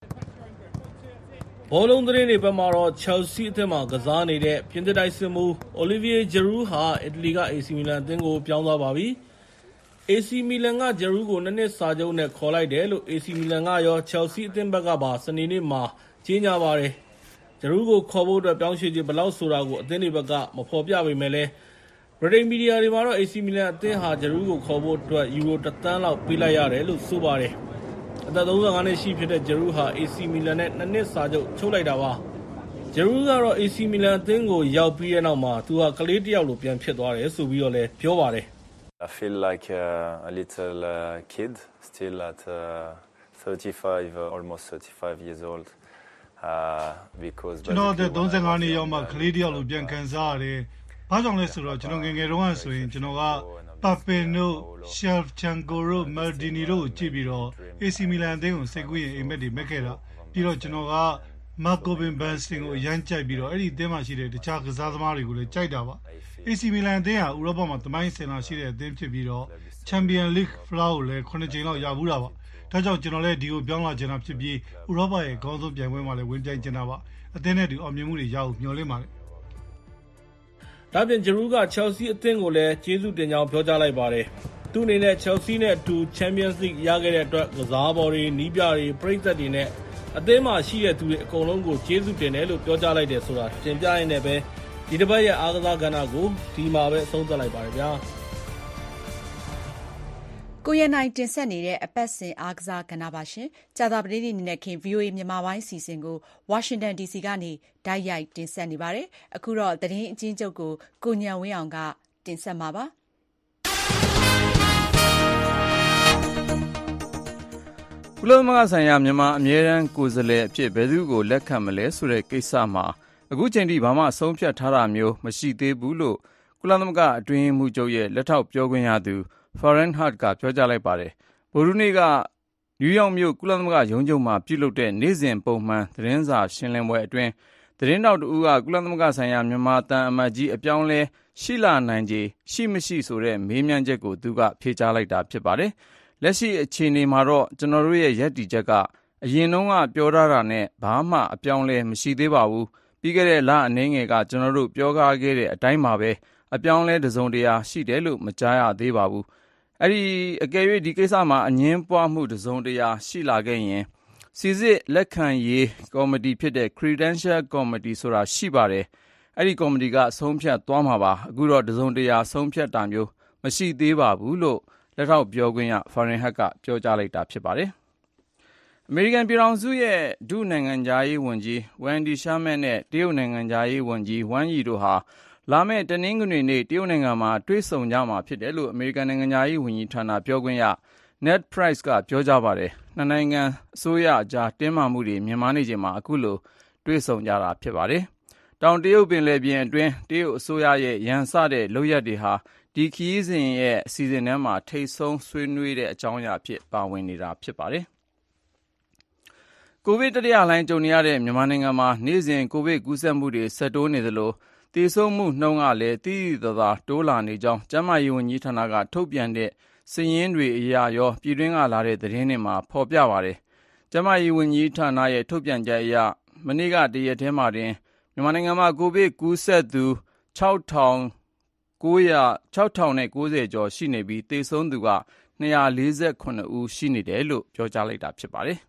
ဘောလုံးသတင်းတွေဘက်မှာတော့ Chelsea အသင်းမှာကစားနေတဲ့ပြင်သစ်တိုက်စစ်မှူး Olivier Giroud ဟာအီတလီက A C Milan အသင်းကိုပြောင်းသွားပါပြီ။ A C Milan က Giroud ကိုနှစ်နှစ်စာချုပ်နဲ့ခေါ်လိုက်တယ်လို့ A C Milan ကရော Chelsea အသင်းဘက်ကပါစနေနေ့မှာကြေညာပါတယ်။ Giroud ကိုခေါ်ဖို့အတွက်ပြောင်းရွှေ့ခြင်းဘယ်လောက်ဆိုတာကိုအသင်းတွေဘက်ကမဖော်ပြပေမဲ့လည်း British Media တွေမှာတော့ A C Milan အသင်းဟာ Giroud ကိုခေါ်ဖို့အတွက်ယူရိုတစ်သန်းလောက်ပေးလိုက်ရတယ်လို့ဆိုပါတယ်။အသက်သုံးဆယ့်ငါးနှစ်ရှိဖြစ်တဲ့ Giroud ဟာ A C Milan နဲ့နှစ်နှစ်စာချုပ်ချုပ်လိုက်တာပါ။ Giroud ကတော့ A C Milan အသင်းကိုရောက်ပြီးတဲ့နောက်မှာသူဟာကလေးတစ်ယောက်လိုပြန်ဖြစ်သွားတယ်ဆိုပြီးတော့လည်းပြောပါတယ်။ I feel like uh, a little uh, kid still at uh, thirty-five uh, almost thirty-five years old uh because ကျွန်တော်တဲ့သုံးဆယ့်ငါးနှစ်ရောက်မှကလေးတစ်ယောက်လိုပြန်ခံစားရတယ်။ဘာကြောင့်လဲဆိုတော့ကျွန်တော်ငယ်ငယ်တုန်းကဆိုရင်ကျွန်တော်ကPapino, Shevchenko, Maldini တို့ကြည့်ပြီးတော့ A C Milan အသင်းကိုစိတ်ကူးရင်အိမ်မက်တွေမက်ခဲ့တာပြီးတော့ကျွန်တော်က Marco Van Basten ကိုရမ်းကြိုက်ပြီးတော့အဲ့ဒီအသင်းမှာရှိတဲ့တခြားကစားသမားတွေကိုလည်းကြိုက်တာပါ A C Milan အသင်းဟာဥရောပမှာသမိုင်းစင်လာရှိတဲ့အသင်းဖြစ်ပြီးတော့ Champions League ဖလားကိုလည်းခုနှစ်ကြိမ်လောက်ရဘူးတာပါဒါကြောင့်ကျွန်တော်လည်းဒီကိုပြောင်းလာချင်တာဖြစ်ပြီးဥရောပရဲ့အကောင်းဆုံးပြိုင်ပွဲမှာလည်းဝင်ပြိုင်ချင်တာပါအသင်းနဲ့တူအောင်မြင်မှုတွေရအောင်မျှော်လင့်ပါတယ်ဒါပြင် Giroud က Chelsea အသင်းကိုလည်းကျေးဇူးတင်ကြောင်းပြောကြားလိုက်ပါတယ်။သူ့အနေနဲ့ Chelsea နဲ့အတူ Champions League ရခဲ့တဲ့အတွက်ကစားပေါ်တွေ၊နီးပြတွေ၊ပရိသတ်တွေနဲ့အသင်းမှာရှိတဲ့သူတွေအကုန်လုံးကိုကျေးဇူးတင်တယ်လို့ပြောကြားလိုက်တယ်ဆိုတာတင်ပြရင်းနဲ့ပဲဒီတစ်ပတ်ရဲ့အားကစားကဏ္ဍကိုဒီမှာပဲအဆုံးသတ်လိုက်ပါတယ်ဗျာ။ကိုရနိုင်တင်ဆက်နေတဲ့အပတ်စဉ်အားကစားကဏ္ဍပါရှင်။ကြာသပတေးနေ့နေ့ခင် V O A မြန်မာပိုင်းစီစဉ်ကို Washington D C ကနေတိုက်ရိုက်တင်ဆက်နေပါတယ်။အခုတော့သတင်းအကျဉ်းချုပ်ကိုကိုညံဝင်းအောင်ကတင်ဆက်မှာပါ။ကုလသမဂ္ဂဆိုင်ရာမြန်မာအမြဲတမ်းကိုယ်စားလှယ်အဖြစ်ဘယ်သူကိုလက်ခံမလဲဆိုတဲ့ကိစ္စမှာအခုချိန်ထိဘာမှအဆုံးဖြတ်ထားတာမျိုးမရှိသေးဘူးလို့ကုလသမဂ္ဂအတွင်းရေးမှူးချုပ်ရဲ့လက်ထောက်ပြောခွင့်ရသူFarhan Haq ကပြောကြားလိုက်ပါတယ်။ဗုဒ္ဓနေ့ကနယူးယောက်မြို့ကုလသမဂ္ဂရုံးချုပ်မှာပြုလုပ်တဲ့နေ့စဉ်ပုံမှန်သတင်းစာရှင်းလင်းပွဲအတွင်းသတင်းတောက်တူကကုလသမဂ္ဂဆိုင်ရာမြန်မာတန်အမတ်ကြီးအပြောင်းလဲရှိလာနိုင်ခြေရှိမရှိဆိုတဲ့မေးမြန်းချက်ကိုသူကဖြေကြားလိုက်တာဖြစ်ပါတယ်။လက်ရှိအခြေအနေမှာတော့ကျွန်တော်တို့ရဲ့ရည်တည်ချက်ကအရင်တုန်းကပြောထားတာနဲ့ဘာမှအပြောင်းလဲမရှိသေးပါဘူး။ပြီးခဲ့တဲ့လအနည်းငယ်ကကျွန်တော်တို့ပြောကားခဲ့တဲ့အတိုင်းပါပဲအပြောင်းလဲတစ်စုံတရာရှိတယ်လို့မကြားရသေးပါဘူး။အဲ့ဒီအကယ်၍ဒီကိစ္စမှာအငင်းပွားမှုတစ်စုံတရာရှိလာခဲ့ရင်စီစစ်လက်ခံရေးကော်မတီဖြစ်တဲ့ Credential Committee ဆိုတာရှိပါတယ်အဲ့ဒီကော်မတီကဆုံးဖြတ်သွားမှာပါအခုတော့တစ်စုံတရာဆုံးဖြတ်တာမျိုးမရှိသေးပါဘူးလို့လက်ထောက်ပြောခွင့်ရ Farhan Haq ကပြောကြားလိုက်တာဖြစ်ပါတယ်အမေရိကန်ပြည်ထောင်စုရဲ့ဒုနိုင်ငံသားရေးဝန်ကြီး Wendy Sherman နဲ့တရုတ်နိုင်ငံသားရေးဝန်ကြီး Wang Yi တို့ဟာလာမယ့်တနင်္ဂနွေနေ့တရုတ်နိုင်ငံမှာတွေ့ဆုံကြမှာဖြစ်တယ်လို့အမေရိကန်နိုင်ငံသားရေးဝန်ကြီးဌာနပြောခွင့်ရ Ned Price ကပြောကြားပါတယ်။နှစ်နိုင်ငံအစိုးရအကြားတင်းမာမှုတွေမြင့်မားနေချိန်မှာအခုလိုတွေ့ဆုံကြတာဖြစ်ပါတယ်။တောင်တရုတ်ပင်လယ်ပြင်အတွင်းတရုတ်အစိုးရရဲ့ရန်စတဲ့လုပ်ရပ်တွေဟာဒီခရီးစဉ်ရဲ့အစီအစဉ်ထဲမှာထိပ်ဆုံးဆွေးနွေးတဲ့အကြောင်းအရာဖြစ်ပါဝင်နေတာဖြစ်ပါတယ်။ကိုဗစ်တတိယလှိုင်းကြုံနေရတဲ့မြန်မာနိုင်ငံမှာနေ့စဉ်ကိုဗစ်ကူးစက်မှုတွေဆက်တိုးနေသလိုသေဆုံးမှုနှုန်းကလည်းသိသိသာသာတိုးလာနေကြောင်းကျန်းမာရေးဝန်ကြီးဌာနကထုတ်ပြန်တဲ့စာရင်းတွေအရရောပြည်တွင်းကလာတဲ့သတင်းတွေမှာဖော်ပြပါတယ်။ကျန်းမာရေးဝန်ကြီးဌာနရဲ့ထုတ်ပြန်ချက်အရမနေ့ကတရက်ထဲမှာတင်မြန်မာနိုင်ငံမှာကိုဗစ်ကူးစက်သူခြောက်ထောင်ကိုးဆယ်ကျော်ရှိနေပြီးသေဆုံးသူကနှစ်ရာလေးဆယ်ခုနှစ်ဦးရှိနေတယ်လို့ပြောကြားလိုက်တာဖြစ်ပါတယ်။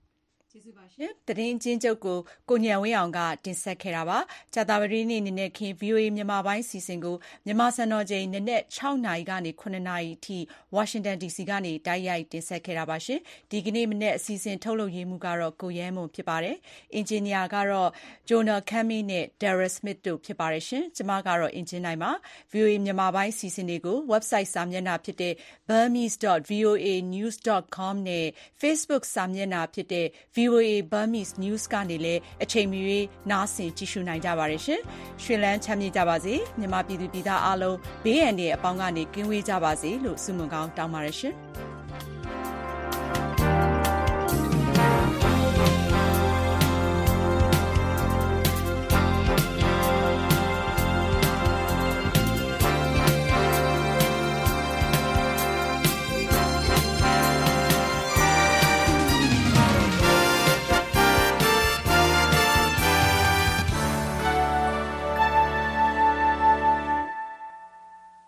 ကျေးဇူးပါရှင်။သတင်းချင်းချုပ်ကိုကိုညံဝင်းအောင်ကတင်ဆက်ခဲ့တာပါ။ကြာသပတေးနေ့နေ့နဲ့ခင် ဗွီအိုအေ မြန်မာပိုင်းစီစဉ်ကိုမြန်မာစံတော်ချိန်နနက်၆နာရီကနေ၇နာရီအထိဝါရှင်တန် ဒီစီ ကနေတိုက်ရိုက်တင်ဆက်ခဲ့တာပါရှင်။ဒီကနေ့မနေ့အစီအစဉ်ထုတ်လုပ်ရေးမှုကတော့ကိုရဲမွန်ဖြစ်ပါတယ်။အင်ဂျင်နီယာကတော့ဂျိုနယ်ခမ်မီနဲ့ Darren Smith တို့ဖြစ်ပါတယ်ရှင်။ကျွန်မကတော့အင်ဂျင်နိုင်ပါ။ ဗွီအိုအေ မြန်မာပိုင်းစီစဉ်တွေကို website စာမျက်နှာဖြစ်တဲ့ burmese dot v o a news dot com နဲ့ Facebook စာမျက်နှာဖြစ်တဲ့ ဗွီအိုအေ Burmese News ကနေလည်းအချိန်မရွေးနားဆင်ကြည့်ရှုနိုင်ကြပါတယ်ရှင်။ရွှေလန်းချမ်းမြေ့ကြပါစေ။မြန်မာပြည်သူပြည်သားအားလုံးဘေးအန္တရာယ်အပေါင်းကနေကင်းဝေးကြပါစေလို့ဆုမွန်ကောင်းတောင်းပါတယ်ရှင်။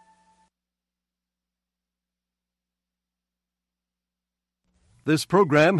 This program